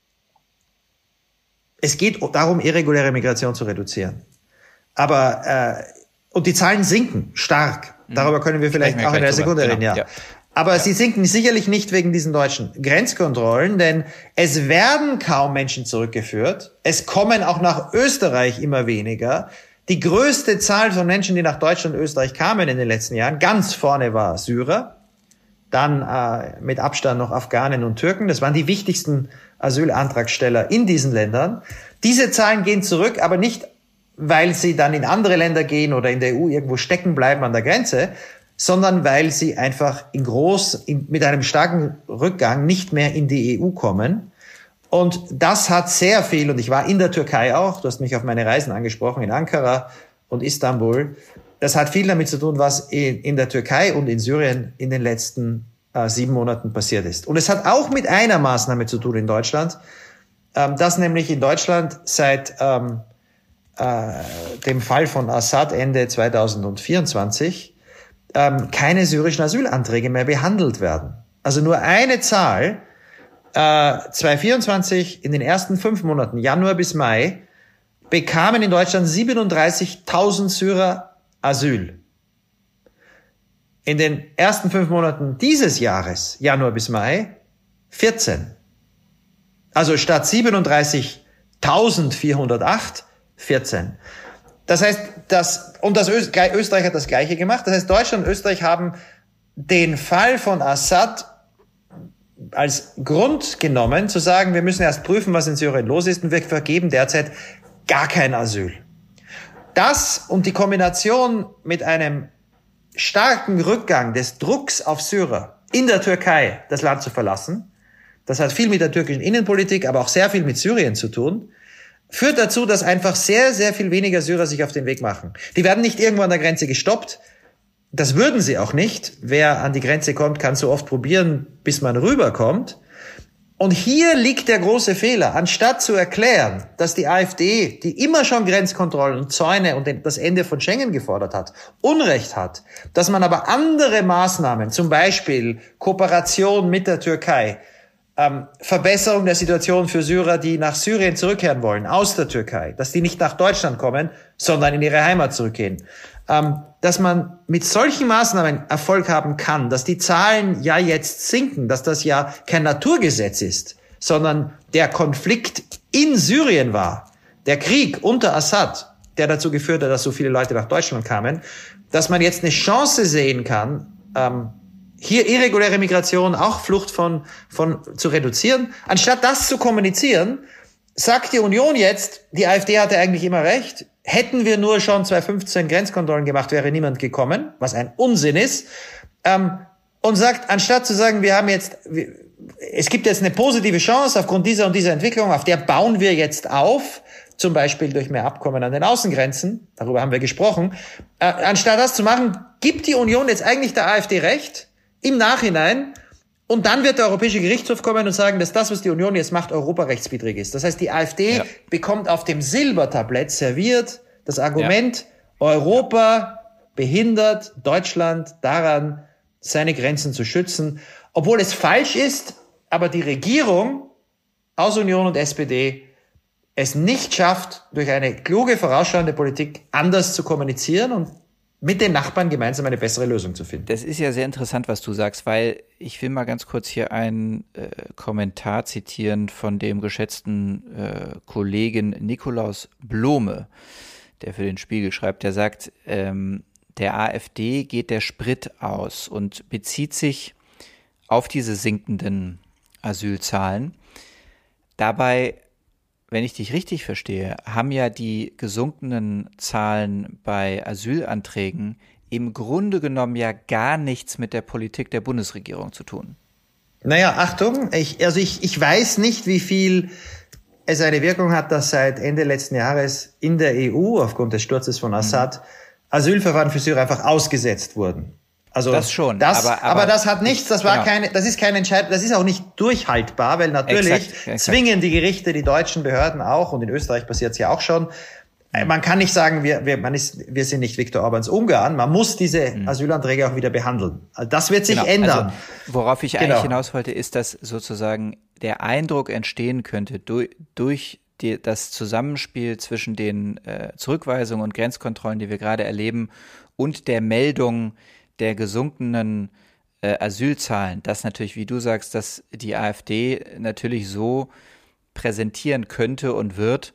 Es geht darum, irreguläre Migration zu reduzieren. Aber äh, und die Zahlen sinken stark. Darüber können wir vielleicht auch in einer Sekunde reden. Ja. ja. Aber ja. sie sinken sicherlich nicht wegen diesen deutschen Grenzkontrollen, denn es werden kaum Menschen zurückgeführt. Es kommen auch nach Österreich immer weniger. Die größte Zahl von Menschen, die nach Deutschland und Österreich kamen in den letzten Jahren, ganz vorne war Syrer, dann äh, mit Abstand noch Afghanen und Türken. Das waren die wichtigsten Asylantragsteller in diesen Ländern. Diese Zahlen gehen zurück, aber nicht, weil sie dann in andere Länder gehen oder in der E U irgendwo stecken bleiben an der Grenze, sondern weil sie einfach in groß, in, mit einem starken Rückgang nicht mehr in die E U kommen. Und das hat sehr viel, und ich war in der Türkei auch, du hast mich auf meine Reisen angesprochen, in Ankara und Istanbul, das hat viel damit zu tun, was in, in der Türkei und in Syrien in den letzten äh, sieben Monaten passiert ist. Und es hat auch mit einer Maßnahme zu tun in Deutschland, ähm, dass nämlich in Deutschland seit ähm, äh, dem Fall von Assad Ende zweitausendvierundzwanzig ähm, keine syrischen Asylanträge mehr behandelt werden. Also nur eine Zahl, äh, zweitausendvierundzwanzig in den ersten fünf Monaten, Januar bis Mai, bekamen in Deutschland siebenunddreißigtausend Syrer Asyl. In den ersten fünf Monaten dieses Jahres, Januar bis Mai, vierzehn. Also statt siebenunddreißigtausendvierhundertacht, vierzehn. Das heißt, das, und das Österreich hat das Gleiche gemacht. Das heißt, Deutschland und Österreich haben den Fall von Assad als Grund genommen, zu sagen, wir müssen erst prüfen, was in Syrien los ist, und wir vergeben derzeit gar kein Asyl. Das und die Kombination mit einem starken Rückgang des Drucks auf Syrer in der Türkei, das Land zu verlassen, das hat viel mit der türkischen Innenpolitik, aber auch sehr viel mit Syrien zu tun, führt dazu, dass einfach sehr, sehr viel weniger Syrer sich auf den Weg machen. Die werden nicht irgendwo an der Grenze gestoppt. Das würden sie auch nicht. Wer an die Grenze kommt, kann so oft probieren, bis man rüberkommt. Und hier liegt der große Fehler. Anstatt zu erklären, dass die AfD, die immer schon Grenzkontrollen und Zäune und das Ende von Schengen gefordert hat, Unrecht hat, dass man aber andere Maßnahmen, zum Beispiel Kooperation mit der Türkei, ähm, Verbesserung der Situation für Syrer, die nach Syrien zurückkehren wollen, aus der Türkei, dass die nicht nach Deutschland kommen, sondern in ihre Heimat zurückgehen. Ähm, dass man mit solchen Maßnahmen Erfolg haben kann, dass die Zahlen ja jetzt sinken, dass das ja kein Naturgesetz ist, sondern der Konflikt in Syrien war, der Krieg unter Assad, der dazu geführt hat, dass so viele Leute nach Deutschland kamen, dass man jetzt eine Chance sehen kann, ähm, hier irreguläre Migration, auch Flucht von, von, zu reduzieren. Anstatt das zu kommunizieren, sagt die Union jetzt, die AfD hatte eigentlich immer recht, hätten wir nur schon zwanzig fünfzehn Grenzkontrollen gemacht, wäre niemand gekommen, was ein Unsinn ist, ähm, und sagt, anstatt zu sagen, wir haben jetzt, wir, es gibt jetzt eine positive Chance aufgrund dieser und dieser Entwicklung, auf der bauen wir jetzt auf, zum Beispiel durch mehr Abkommen an den Außengrenzen, darüber haben wir gesprochen, äh, anstatt das zu machen, gibt die Union jetzt eigentlich der AfD recht, im Nachhinein, und dann wird der Europäische Gerichtshof kommen und sagen, dass das, was die Union jetzt macht, europarechtswidrig ist. Das heißt, die AfD ja. bekommt auf dem Silbertablett serviert das Argument, ja. Europa behindert Deutschland daran, seine Grenzen zu schützen, obwohl es falsch ist, aber die Regierung aus Union und S P D es nicht schafft, durch eine kluge, vorausschauende Politik anders zu kommunizieren und mit den Nachbarn gemeinsam eine bessere Lösung zu finden. Das ist ja sehr interessant, was du sagst, weil ich will mal ganz kurz hier einen äh, Kommentar zitieren von dem geschätzten äh, Kollegen Nikolaus Blome, der für den Spiegel schreibt, der sagt, ähm, der AfD geht der Sprit aus und bezieht sich auf diese sinkenden Asylzahlen. Dabei, wenn ich dich richtig verstehe, haben ja die gesunkenen Zahlen bei Asylanträgen im Grunde genommen ja gar nichts mit der Politik der Bundesregierung zu tun. Naja, Achtung, ich, also ich, ich weiß nicht, wie viel es eine Wirkung hat, dass seit Ende letzten Jahres in der E U aufgrund des Sturzes von Assad mhm. Asylverfahren für Syrer einfach ausgesetzt wurden. Also das schon, das, aber, aber, aber das hat nichts, das war genau. keine, das ist keine Entscheidung, das ist auch nicht durchhaltbar, weil natürlich exakt, exakt. zwingen die Gerichte, die deutschen Behörden auch, und in Österreich passiert es ja auch schon. Man kann nicht sagen, wir, wir, man ist, wir sind nicht Viktor Orbáns Ungarn. Man muss diese mhm. Asylanträge auch wieder behandeln. Das wird sich genau. ändern. Also, worauf ich genau. eigentlich hinaus wollte, ist, dass sozusagen der Eindruck entstehen könnte durch, durch die, das Zusammenspiel zwischen den äh, Zurückweisungen und Grenzkontrollen, die wir gerade erleben, und der Meldung der gesunkenen äh, Asylzahlen, dass natürlich, wie du sagst, dass die AfD natürlich so präsentieren könnte und wird,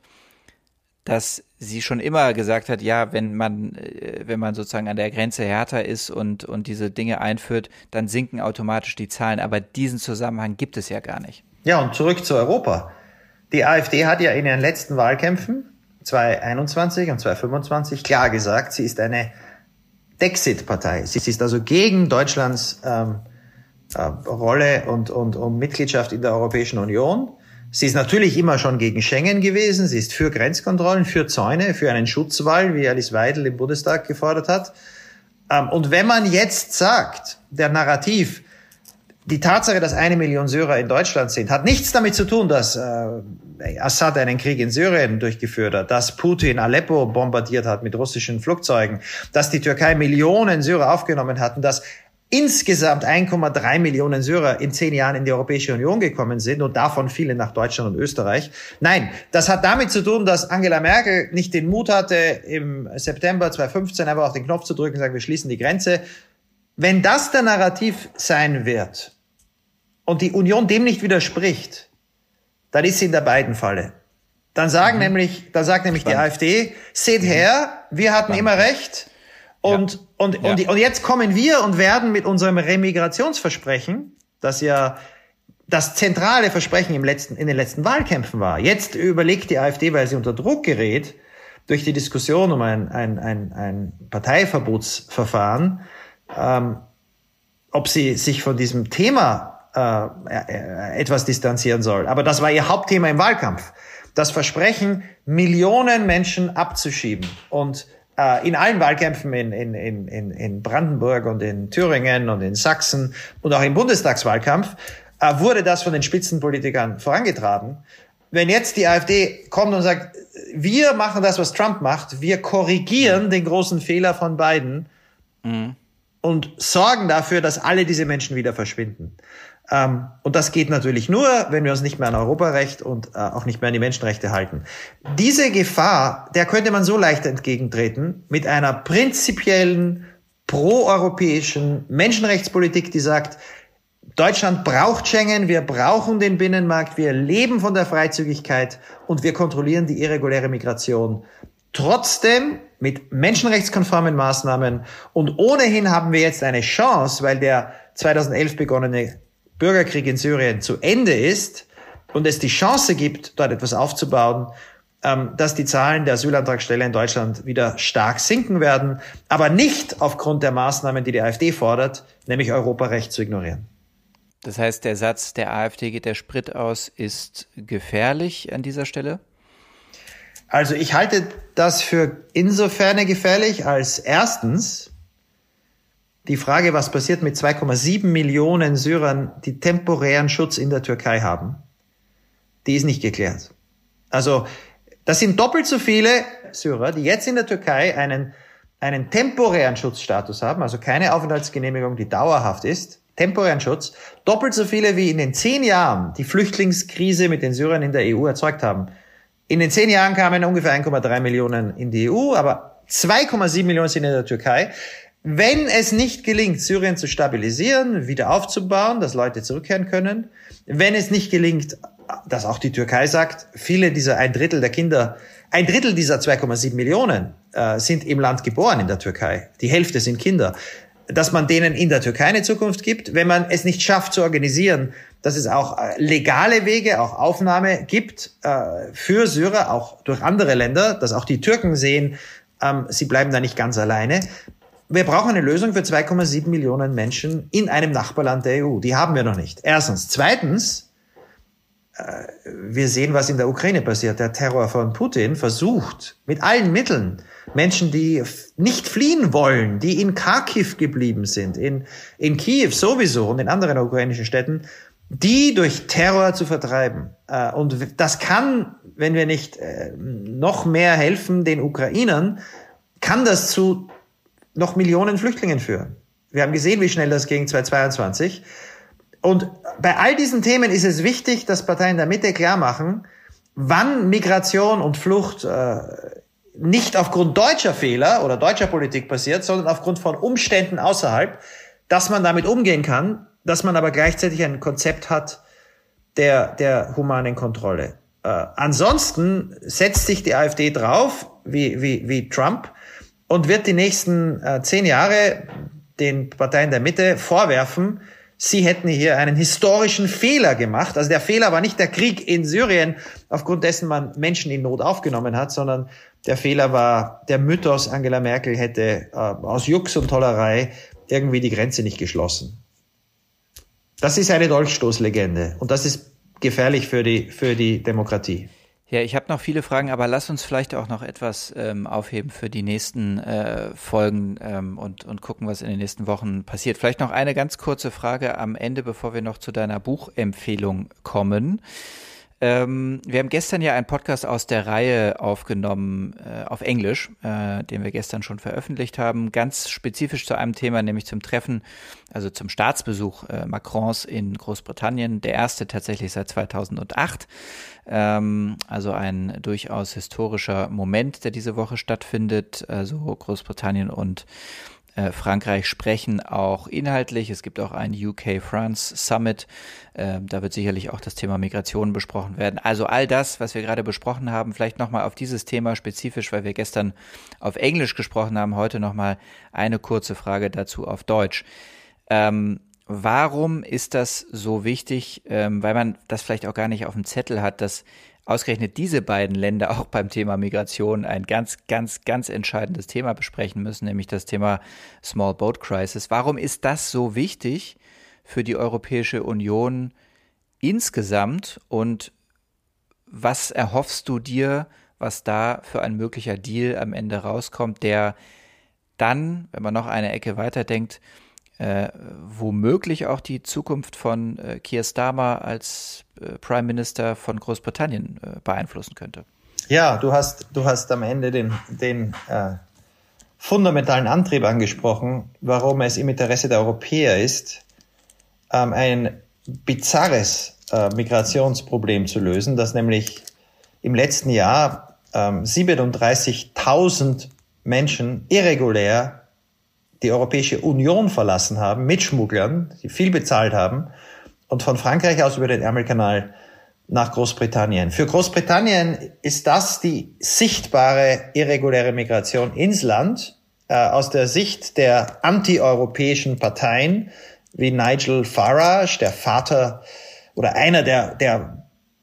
dass sie schon immer gesagt hat, ja, wenn man, äh, wenn man sozusagen an der Grenze härter ist und, und diese Dinge einführt, dann sinken automatisch die Zahlen. Aber diesen Zusammenhang gibt es ja gar nicht. Ja, und zurück zu Europa. Die AfD hat ja in ihren letzten Wahlkämpfen zwanzig einundzwanzig und zwanzig fünfundzwanzig klar gesagt, sie ist eine Dexit-Partei. Sie ist also gegen Deutschlands ähm, äh, Rolle und, und, und Mitgliedschaft in der Europäischen Union. Sie ist natürlich immer schon gegen Schengen gewesen. Sie ist für Grenzkontrollen, für Zäune, für einen Schutzwall, wie Alice Weidel im Bundestag gefordert hat. Ähm, und wenn man jetzt sagt, der Narrativ, die Tatsache, dass eine Million Syrer in Deutschland sind, hat nichts damit zu tun, dass äh, Assad einen Krieg in Syrien durchgeführt hat, dass Putin Aleppo bombardiert hat mit russischen Flugzeugen, dass die Türkei Millionen Syrer aufgenommen hat und dass insgesamt eins Komma drei Millionen Syrer in zehn Jahren in die Europäische Union gekommen sind und davon viele nach Deutschland und Österreich. Nein, das hat damit zu tun, dass Angela Merkel nicht den Mut hatte, im September zwanzig fünfzehn einfach auf den Knopf zu drücken und sagen, wir schließen die Grenze. Wenn das der Narrativ sein wird und die Union dem nicht widerspricht, dann ist sie in der beiden Falle. Dann sagen mhm. nämlich, dann sagt nämlich Spannend. die AfD, seht her, wir hatten Spannend. immer recht. Und, ja. und, ja. und, und jetzt kommen wir und werden mit unserem Remigrationsversprechen, das ja das zentrale Versprechen im letzten, in den letzten Wahlkämpfen war. Jetzt überlegt die AfD, weil sie unter Druck gerät, durch die Diskussion um ein, ein, ein, ein Parteiverbotsverfahren, ähm, ob sie sich von diesem Thema äh, etwas distanzieren soll. Aber das war ihr Hauptthema im Wahlkampf. Das Versprechen, Millionen Menschen abzuschieben. Und in allen Wahlkämpfen in, in, in, in Brandenburg und in Thüringen und in Sachsen und auch im Bundestagswahlkampf wurde das von den Spitzenpolitikern vorangetragen. Wenn jetzt die AfD kommt und sagt, wir machen das, was Trump macht, wir korrigieren den großen Fehler von Biden mhm. und sorgen dafür, dass alle diese Menschen wieder verschwinden. Ähm, und das geht natürlich nur, wenn wir uns nicht mehr an Europarecht und äh, auch nicht mehr an die Menschenrechte halten. Diese Gefahr, der könnte man so leicht entgegentreten mit einer prinzipiellen, proeuropäischen Menschenrechtspolitik, die sagt, Deutschland braucht Schengen, wir brauchen den Binnenmarkt, wir leben von der Freizügigkeit und wir kontrollieren die irreguläre Migration. Trotzdem mit menschenrechtskonformen Maßnahmen, und ohnehin haben wir jetzt eine Chance, weil der zweitausendelf begonnene Bürgerkrieg in Syrien zu Ende ist und es die Chance gibt, dort etwas aufzubauen, dass die Zahlen der Asylantragsteller in Deutschland wieder stark sinken werden, aber nicht aufgrund der Maßnahmen, die die AfD fordert, nämlich Europarecht zu ignorieren. Das heißt, der Satz, der AfD geht der Sprit aus, ist gefährlich an dieser Stelle? Also ich halte das für insofern gefährlich, als erstens die Frage, was passiert mit zwei Komma sieben Millionen Syrern, die temporären Schutz in der Türkei haben, die ist nicht geklärt. Also das sind doppelt so viele Syrer, die jetzt in der Türkei einen, einen temporären Schutzstatus haben, also keine Aufenthaltsgenehmigung, die dauerhaft ist, temporären Schutz, doppelt so viele wie in den zehn Jahren die Flüchtlingskrise mit den Syrern in der E U erzeugt haben. In den zehn Jahren kamen ungefähr eins Komma drei Millionen in die E U, aber zwei Komma sieben Millionen sind in der Türkei. Wenn es nicht gelingt, Syrien zu stabilisieren, wieder aufzubauen, dass Leute zurückkehren können, wenn es nicht gelingt, dass auch die Türkei sagt, viele dieser, ein Drittel der Kinder, ein Drittel dieser zwei Komma sieben Millionen äh, sind im Land geboren in der Türkei. Die Hälfte sind Kinder. Dass man denen in der Türkei eine Zukunft gibt, wenn man es nicht schafft zu organisieren, dass es auch legale Wege, auch Aufnahme gibt äh, für Syrer, auch durch andere Länder, dass auch die Türken sehen, ähm, sie bleiben da nicht ganz alleine. Wir brauchen eine Lösung für zwei Komma sieben Millionen Menschen in einem Nachbarland der E U. Die haben wir noch nicht. Erstens. Zweitens, äh, wir sehen, was in der Ukraine passiert. Der Terror von Putin versucht mit allen Mitteln, Menschen, die nicht fliehen wollen, die in Kharkiv geblieben sind, in, in Kiew sowieso und in anderen ukrainischen Städten, die durch Terror zu vertreiben. Äh, und das kann, wenn wir nicht äh, noch mehr helfen den Ukrainern, kann das zu noch Millionen Flüchtlingen führen. Wir haben gesehen, wie schnell das ging zweitausendzweiundzwanzig. Und bei all diesen Themen ist es wichtig, dass Parteien der Mitte klar machen, wann Migration und Flucht äh, nicht aufgrund deutscher Fehler oder deutscher Politik passiert, sondern aufgrund von Umständen außerhalb, dass man damit umgehen kann, dass man aber gleichzeitig ein Konzept hat der, der humanen Kontrolle. Äh, ansonsten setzt sich die AfD drauf, wie, wie, wie Trump, und wird die nächsten äh, zehn Jahre den Parteien der Mitte vorwerfen, sie hätten hier einen historischen Fehler gemacht. Also der Fehler war nicht der Krieg in Syrien, aufgrund dessen man Menschen in Not aufgenommen hat, sondern der Fehler war der Mythos, Angela Merkel hätte äh, aus Jux und Tollerei irgendwie die Grenze nicht geschlossen. Das ist eine Dolchstoßlegende und das ist gefährlich für die, für die Demokratie. Ja, ich habe noch viele Fragen, aber lass uns vielleicht auch noch etwas ähm, aufheben für die nächsten äh, Folgen ähm, und, und gucken, was in den nächsten Wochen passiert. Vielleicht noch eine ganz kurze Frage am Ende, bevor wir noch zu deiner Buchempfehlung kommen. Ähm, wir haben gestern ja einen Podcast aus der Reihe aufgenommen äh, auf Englisch, äh, den wir gestern schon veröffentlicht haben, ganz spezifisch zu einem Thema, nämlich zum Treffen, also zum Staatsbesuch äh, Macrons in Großbritannien, der erste tatsächlich seit zweitausendacht. Ähm, also ein durchaus historischer Moment, der diese Woche stattfindet. Also Großbritannien und äh, Frankreich sprechen auch inhaltlich. Es gibt auch einen U K-France Summit. Äh, da wird sicherlich auch das Thema Migration besprochen werden. Also all das, was wir gerade besprochen haben, vielleicht nochmal auf dieses Thema spezifisch, weil wir gestern auf Englisch gesprochen haben, heute nochmal eine kurze Frage dazu auf Deutsch. Ähm, Warum ist das so wichtig, ähm, weil man das vielleicht auch gar nicht auf dem Zettel hat, dass ausgerechnet diese beiden Länder auch beim Thema Migration ein ganz, ganz, ganz entscheidendes Thema besprechen müssen, nämlich das Thema Small Boat Crisis. Warum ist das so wichtig für die Europäische Union insgesamt und was erhoffst du dir, was da für ein möglicher Deal am Ende rauskommt, der dann, wenn man noch eine Ecke weiterdenkt, Äh, womöglich auch die Zukunft von äh, Keir Starmer als äh, Prime Minister von Großbritannien äh, beeinflussen könnte. Ja, du hast, du hast am Ende den, den, äh, fundamentalen Antrieb angesprochen, warum es im Interesse der Europäer ist, ähm, ein bizarres äh, Migrationsproblem zu lösen, das nämlich im letzten Jahr ähm, siebenunddreißigtausend Menschen irregulär die Europäische Union verlassen haben, mit Schmugglern, die viel bezahlt haben, und von Frankreich aus über den Ärmelkanal nach Großbritannien. Für Großbritannien ist das die sichtbare irreguläre Migration ins Land, äh, aus der Sicht der antieuropäischen Parteien, wie Nigel Farage, der Vater oder einer der, der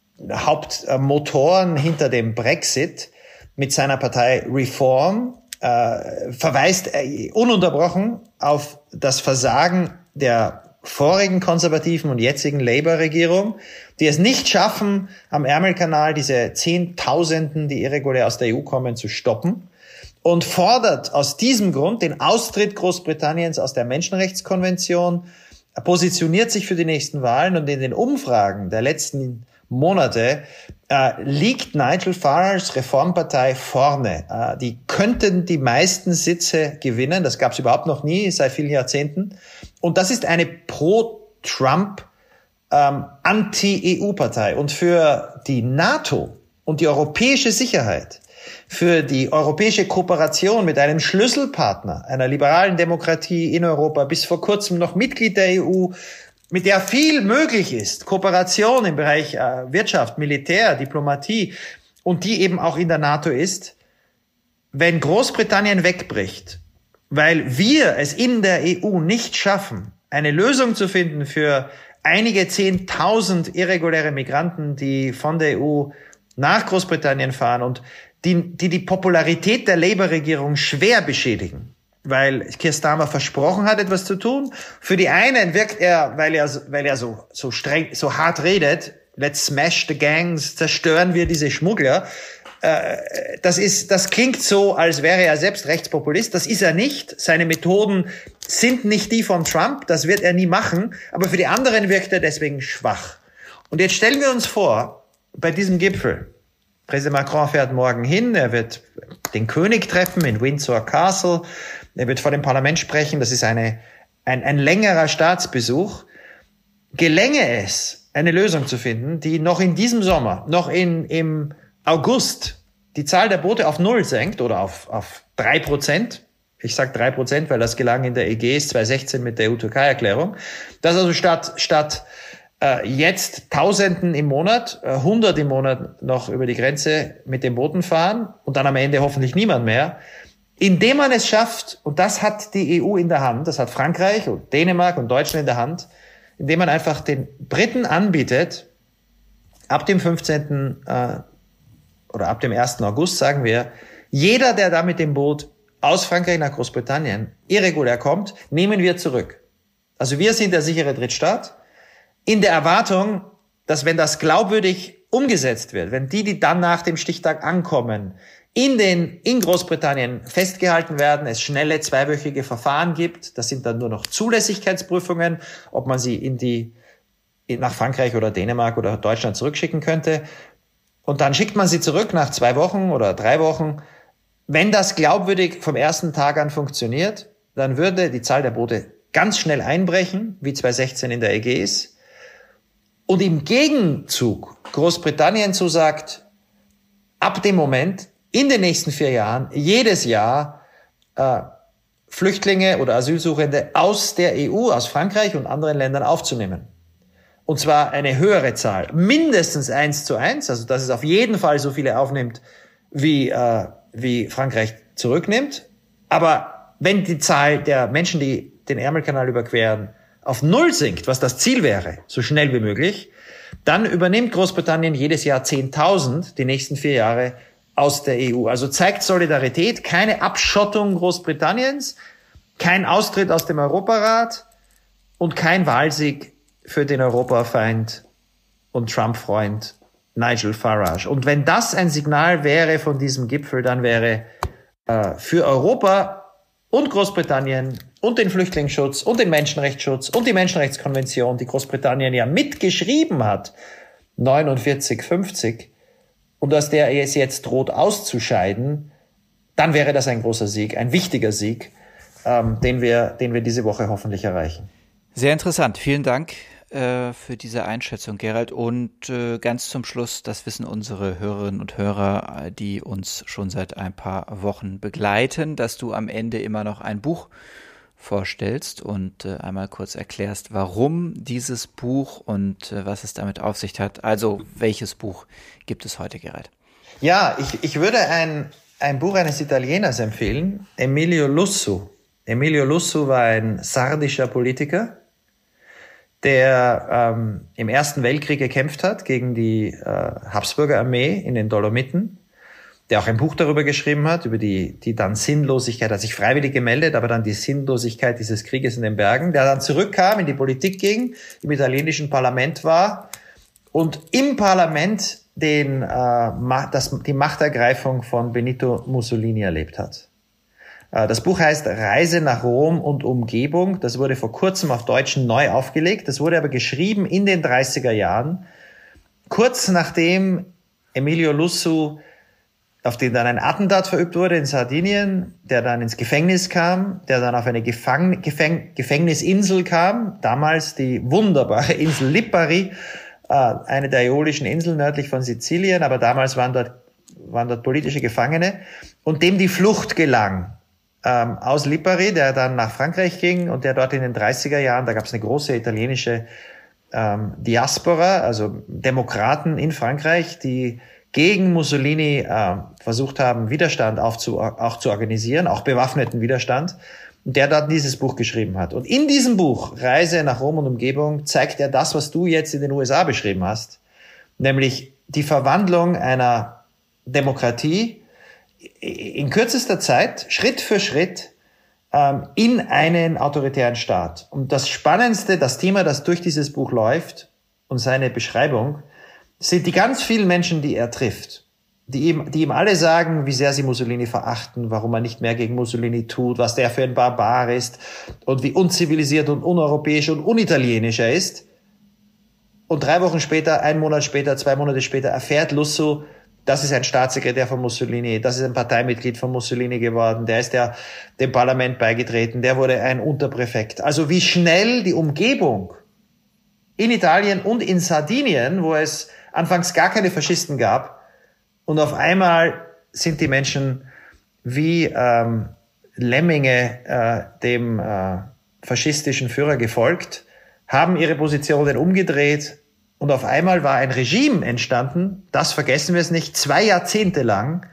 Hauptmotoren hinter dem Brexit, mit seiner Partei Reform, äh, verweist äh, ununterbrochen auf das Versagen der vorigen konservativen und jetzigen Labour-Regierung, die es nicht schaffen, am Ärmelkanal diese Zehntausenden, die irregulär aus der E U kommen, zu stoppen, und fordert aus diesem Grund den Austritt Großbritanniens aus der Menschenrechtskonvention, positioniert sich für die nächsten Wahlen, und in den Umfragen der letzten Monate äh, liegt Nigel Farages Reformpartei vorne. Äh, die könnten die meisten Sitze gewinnen. Das gab es überhaupt noch nie seit vielen Jahrzehnten. Und das ist eine pro-Trump ähm, Anti-E U-Partei. Und für die NATO und die europäische Sicherheit, für die europäische Kooperation mit einem Schlüsselpartner einer liberalen Demokratie in Europa, bis vor kurzem noch Mitglied der E U, mit der viel möglich ist, Kooperation im Bereich äh, Wirtschaft, Militär, Diplomatie, und die eben auch in der NATO ist, wenn Großbritannien wegbricht, weil wir es in der E U nicht schaffen, eine Lösung zu finden für einige Zehntausend irreguläre Migranten, die von der E U nach Großbritannien fahren und die die, die Popularität der Labour-Regierung schwer beschädigen, weil Keir Starmer versprochen hat, etwas zu tun. Für die einen wirkt er, weil er, weil er so, so streng, so hart redet, let's smash the gangs, zerstören wir diese Schmuggler. Äh, das ist, das klingt so, als wäre er selbst Rechtspopulist. Das ist er nicht. Seine Methoden sind nicht die von Trump. Das wird er nie machen. Aber für die anderen wirkt er deswegen schwach. Und jetzt stellen wir uns vor, bei diesem Gipfel, Präsident Macron fährt morgen hin, er wird den König treffen in Windsor Castle, er wird vor dem Parlament sprechen, das ist eine, ein, ein längerer Staatsbesuch. Gelänge es, eine Lösung zu finden, die noch in diesem Sommer, noch in, im August, die Zahl der Boote auf Null senkt oder auf, auf drei Prozent. Ich sage drei Prozent, weil das gelang in der Ägäis zweitausendsechzehn mit der E U-Türkei-Erklärung. Dass also statt, statt äh, jetzt Tausenden im Monat, äh, hundert im Monat noch über die Grenze mit den Booten fahren und dann am Ende hoffentlich niemand mehr, indem man es schafft, und das hat die E U in der Hand, das hat Frankreich und Dänemark und Deutschland in der Hand, indem man einfach den Briten anbietet, ab dem fünfzehnten Äh, oder ab dem ersten August, sagen wir, jeder, der da mit dem Boot aus Frankreich nach Großbritannien irregulär kommt, nehmen wir zurück. Also wir sind der sichere Drittstaat, in der Erwartung, dass, wenn das glaubwürdig umgesetzt wird, wenn die, die dann nach dem Stichtag ankommen, in den, in Großbritannien festgehalten werden, es schnelle zweiwöchige Verfahren gibt, das sind dann nur noch Zulässigkeitsprüfungen, ob man sie in die, nach Frankreich oder Dänemark oder Deutschland zurückschicken könnte. Und dann schickt man sie zurück nach zwei Wochen oder drei Wochen. Wenn das glaubwürdig vom ersten Tag an funktioniert, dann würde die Zahl der Boote ganz schnell einbrechen, wie zweitausendsechzehn in der Ägäis. Und im Gegenzug Großbritannien zusagt, ab dem Moment, in den nächsten vier Jahren, jedes Jahr äh, Flüchtlinge oder Asylsuchende aus der E U, aus Frankreich und anderen Ländern aufzunehmen. Und zwar eine höhere Zahl, mindestens eins zu eins, also dass es auf jeden Fall so viele aufnimmt, wie, äh, wie Frankreich zurücknimmt. Aber wenn die Zahl der Menschen, die den Ärmelkanal überqueren, auf Null sinkt, was das Ziel wäre, so schnell wie möglich, dann übernimmt Großbritannien jedes Jahr zehntausend die nächsten vier Jahre aus der E U. Also zeigt Solidarität, keine Abschottung Großbritanniens, kein Austritt aus dem Europarat und kein Wahlsieg für den Europafeind und Trump-Freund Nigel Farage. Und wenn das ein Signal wäre von diesem Gipfel, dann wäre äh, für Europa und Großbritannien und den Flüchtlingsschutz und den Menschenrechtsschutz und die Menschenrechtskonvention, die Großbritannien ja mitgeschrieben hat, neunundvierzig fünfzig, und aus der es jetzt droht auszuscheiden, dann wäre das ein großer Sieg, ein wichtiger Sieg, ähm, den wir, den wir diese Woche hoffentlich erreichen. Sehr interessant. Vielen Dank äh, für diese Einschätzung, Gerald. Und äh, ganz zum Schluss, das wissen unsere Hörerinnen und Hörer, die uns schon seit ein paar Wochen begleiten, dass du am Ende immer noch ein Buch vorstellst und äh, einmal kurz erklärst, warum dieses Buch und äh, was es damit auf sich hat. Also, welches Buch gibt es heute, Gerald? Ja, ich, ich würde ein, ein Buch eines Italieners empfehlen, Emilio Lussu. Emilio Lussu war ein sardischer Politiker, der ähm, im Ersten Weltkrieg gekämpft hat gegen die äh, Habsburger Armee in den Dolomiten, der auch ein Buch darüber geschrieben hat, über die, die dann Sinnlosigkeit, hat sich freiwillig gemeldet, aber dann die Sinnlosigkeit dieses Krieges in den Bergen, der dann zurückkam, in die Politik ging, im italienischen Parlament war und im Parlament den, äh, das, die Machtergreifung von Benito Mussolini erlebt hat. Das Buch heißt Reise nach Rom und Umgebung. Das wurde vor kurzem auf Deutsch neu aufgelegt. Das wurde aber geschrieben in den dreißiger Jahren, kurz nachdem Emilio Lussu, auf den dann ein Attentat verübt wurde in Sardinien, der dann ins Gefängnis kam, der dann auf eine Gefang- Gefäng- Gefängnisinsel kam, damals die wunderbare Insel Lipari, eine der Äolischen Inseln nördlich von Sizilien, aber damals waren dort, waren dort politische Gefangene, und dem die Flucht gelang. Ähm, aus Lipari, der dann nach Frankreich ging und der dort in den dreißiger Jahren, da gab es eine große italienische ähm, Diaspora, also Demokraten in Frankreich, die gegen Mussolini äh, versucht haben, Widerstand aufzu, auch zu organisieren, auch bewaffneten Widerstand, und der dort dieses Buch geschrieben hat. Und in diesem Buch, Reise nach Rom und Umgebung, zeigt er das, was du jetzt in den U S A beschrieben hast, nämlich die Verwandlung einer Demokratie in kürzester Zeit, Schritt für Schritt, ähm, in einen autoritären Staat. Und das Spannendste, das Thema, das durch dieses Buch läuft und seine Beschreibung, sind die ganz vielen Menschen, die er trifft, die ihm, die ihm alle sagen, wie sehr sie Mussolini verachten, warum er nicht mehr gegen Mussolini tut, was der für ein Barbar ist und wie unzivilisiert und uneuropäisch und unitalienisch er ist. Und drei Wochen später, ein Monat später, zwei Monate später erfährt Lussu, das ist ein Staatssekretär von Mussolini, das ist ein Parteimitglied von Mussolini geworden, der ist ja dem Parlament beigetreten, der wurde ein Unterpräfekt. Also wie schnell die Umgebung in Italien und in Sardinien, wo es anfangs gar keine Faschisten gab, und auf einmal sind die Menschen wie ähm, Lemminge äh, dem äh, faschistischen Führer gefolgt, haben ihre Positionen umgedreht, und auf einmal war ein Regime entstanden, das, vergessen wir es nicht, zwei Jahrzehnte lang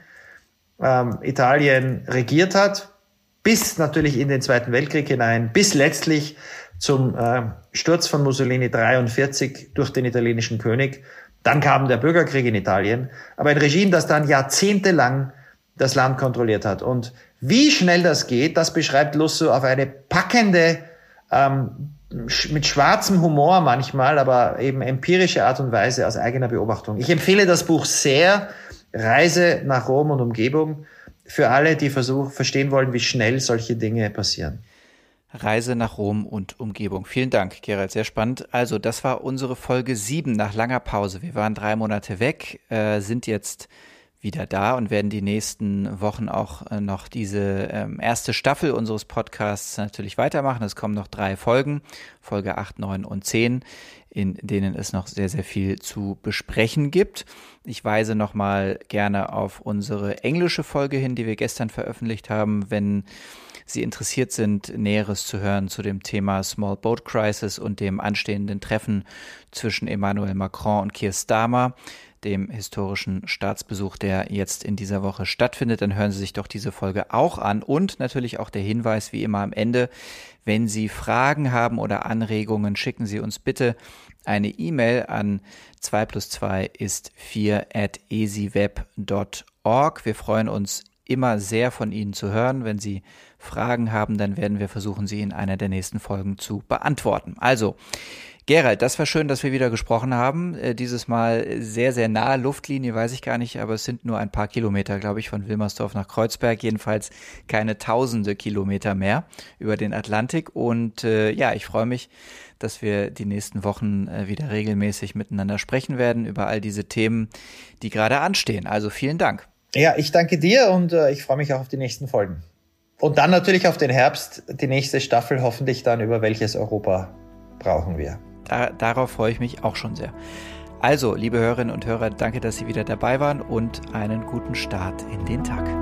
ähm, Italien regiert hat, bis natürlich in den Zweiten Weltkrieg hinein, bis letztlich zum äh, Sturz von Mussolini dreiundvierzig durch den italienischen König. Dann kam der Bürgerkrieg in Italien, aber ein Regime, das dann jahrzehntelang das Land kontrolliert hat. Und wie schnell das geht, das beschreibt Lussu auf eine packende, ähm, mit schwarzem Humor manchmal, aber eben empirische Art und Weise aus eigener Beobachtung. Ich empfehle das Buch sehr, Reise nach Rom und Umgebung, für alle, die versuchen, verstehen wollen, wie schnell solche Dinge passieren. Reise nach Rom und Umgebung. Vielen Dank, Gerald, sehr spannend. Also das war unsere Folge sieben nach langer Pause. Wir waren drei Monate weg, äh, sind jetzt wieder da und werden die nächsten Wochen auch äh, noch diese ähm, erste Staffel unseres Podcasts natürlich weitermachen. Es kommen noch drei Folgen, Folge acht, neun und zehn, in denen es noch sehr, sehr viel zu besprechen gibt. Ich weise nochmal gerne auf unsere englische Folge hin, die wir gestern veröffentlicht haben, wenn Sie interessiert sind, Näheres zu hören zu dem Thema Small Boat Crisis und dem anstehenden Treffen zwischen Emmanuel Macron und Keir Starmer, dem historischen Staatsbesuch, der jetzt in dieser Woche stattfindet, dann hören Sie sich doch diese Folge auch an. Und natürlich auch der Hinweis, wie immer am Ende, wenn Sie Fragen haben oder Anregungen, schicken Sie uns bitte eine E-Mail an zwei plus zwei ist vier at easyweb dot org. Wir freuen uns immer sehr von Ihnen zu hören. Wenn Sie Fragen haben, dann werden wir versuchen, sie in einer der nächsten Folgen zu beantworten. Also, Gerald, das war schön, dass wir wieder gesprochen haben. Äh, dieses Mal sehr, sehr nahe Luftlinie, weiß ich gar nicht, aber es sind nur ein paar Kilometer, glaube ich, von Wilmersdorf nach Kreuzberg. Jedenfalls keine tausende Kilometer mehr über den Atlantik. Und äh, ja, ich freue mich, dass wir die nächsten Wochen äh, wieder regelmäßig miteinander sprechen werden über all diese Themen, die gerade anstehen. Also vielen Dank. Ja, ich danke dir und äh, ich freue mich auch auf die nächsten Folgen. Und dann natürlich auf den Herbst, die nächste Staffel, hoffentlich dann über welches Europa brauchen wir. Da, darauf freue ich mich auch schon sehr. Also, liebe Hörerinnen und Hörer, danke, dass Sie wieder dabei waren und einen guten Start in den Tag.